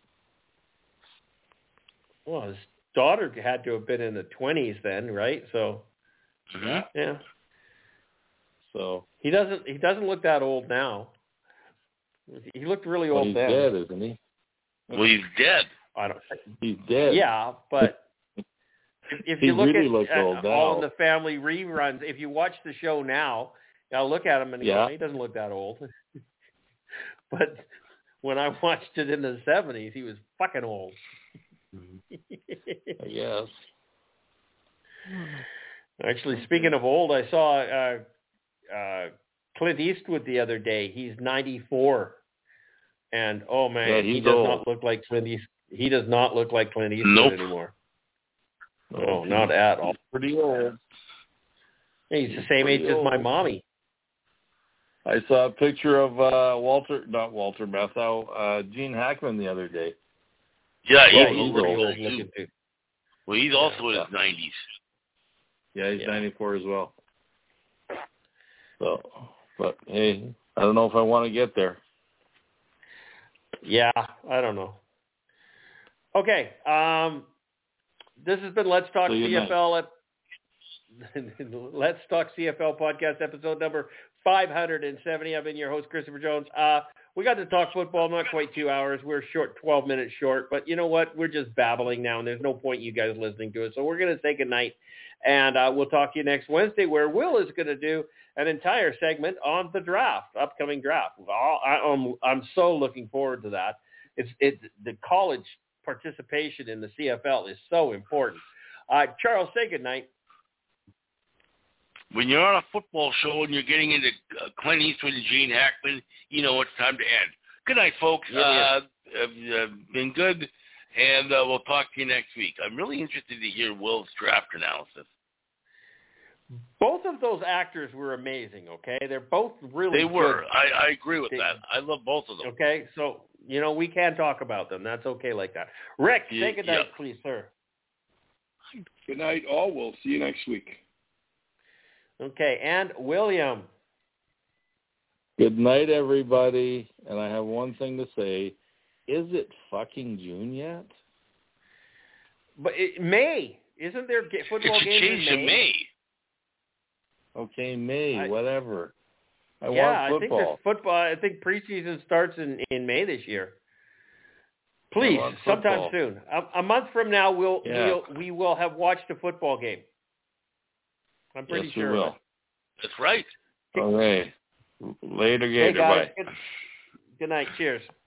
Well, his daughter had to have been in the 20s then, right? So, Mm-hmm. yeah. So He doesn't look that old now. He looked really well, old he's then. dead, isn't he? Well, he's dead. I don't. He's dead. Yeah, but if He you look really looks old at now. All in the Family reruns, if you watch the show now, I'll look at him and go, he doesn't look that old. But when I watched it in the 70s, he was fucking old. I guess. Actually, speaking of old, I saw Clint Eastwood the other day. He's 94. And, oh, man, Yeah, he does old. not look like Clint Eastwood. He does not look like Clint Eastwood Nope. anymore. No, not at all. Pretty old. He's the same age as my mommy. I saw a picture of Walter Matthau, Gene Hackman the other day. Yeah, Yeah, he's he's pretty old old, too. looking too. Well, he's also in his 90s. Yeah, he's 94 as well. So, but hey, I don't know if I want to get there. Yeah, I don't know. Okay, this has been Let's Talk CFL. Let's Talk CFL podcast episode number 570. I've been your host, Christopher Jones. We got to talk football, not quite 2 hours. We're short, 12 minutes short. But you know what? We're just babbling now, and there's no point you guys listening to it. So we're going to say goodnight, and we'll talk to you next Wednesday, where Will is going to do an entire segment on the draft, upcoming draft. I'm so looking forward to that. The college participation in the CFL is so important. Charles, say goodnight. When you're on a football show and you're getting into Clint Eastwood and Gene Hackman, you know it's time to end. Good night, folks. Been good, and we'll talk to you next week. I'm really interested to hear Will's draft analysis. Both of those actors were amazing, okay? They're both really They were. good. I agree with that. I love both of them. Okay, so, we can talk about them. That's okay like that. Rick, say good night, please, sir. Good night, all. We'll see you next week. Okay, and William. Good night, everybody. And I have one thing to say. Is it fucking June yet? But May. Isn't there football games in May? It's changed to May. Okay, May, whatever. I want I think football. there's football. I think preseason starts in May this year. Please, sometime soon. A month from now, we will have watched a football game. I'm pretty sure. We will. That's right. Okay. Later, Gator. Hey, guys. Bye. Good night. Cheers.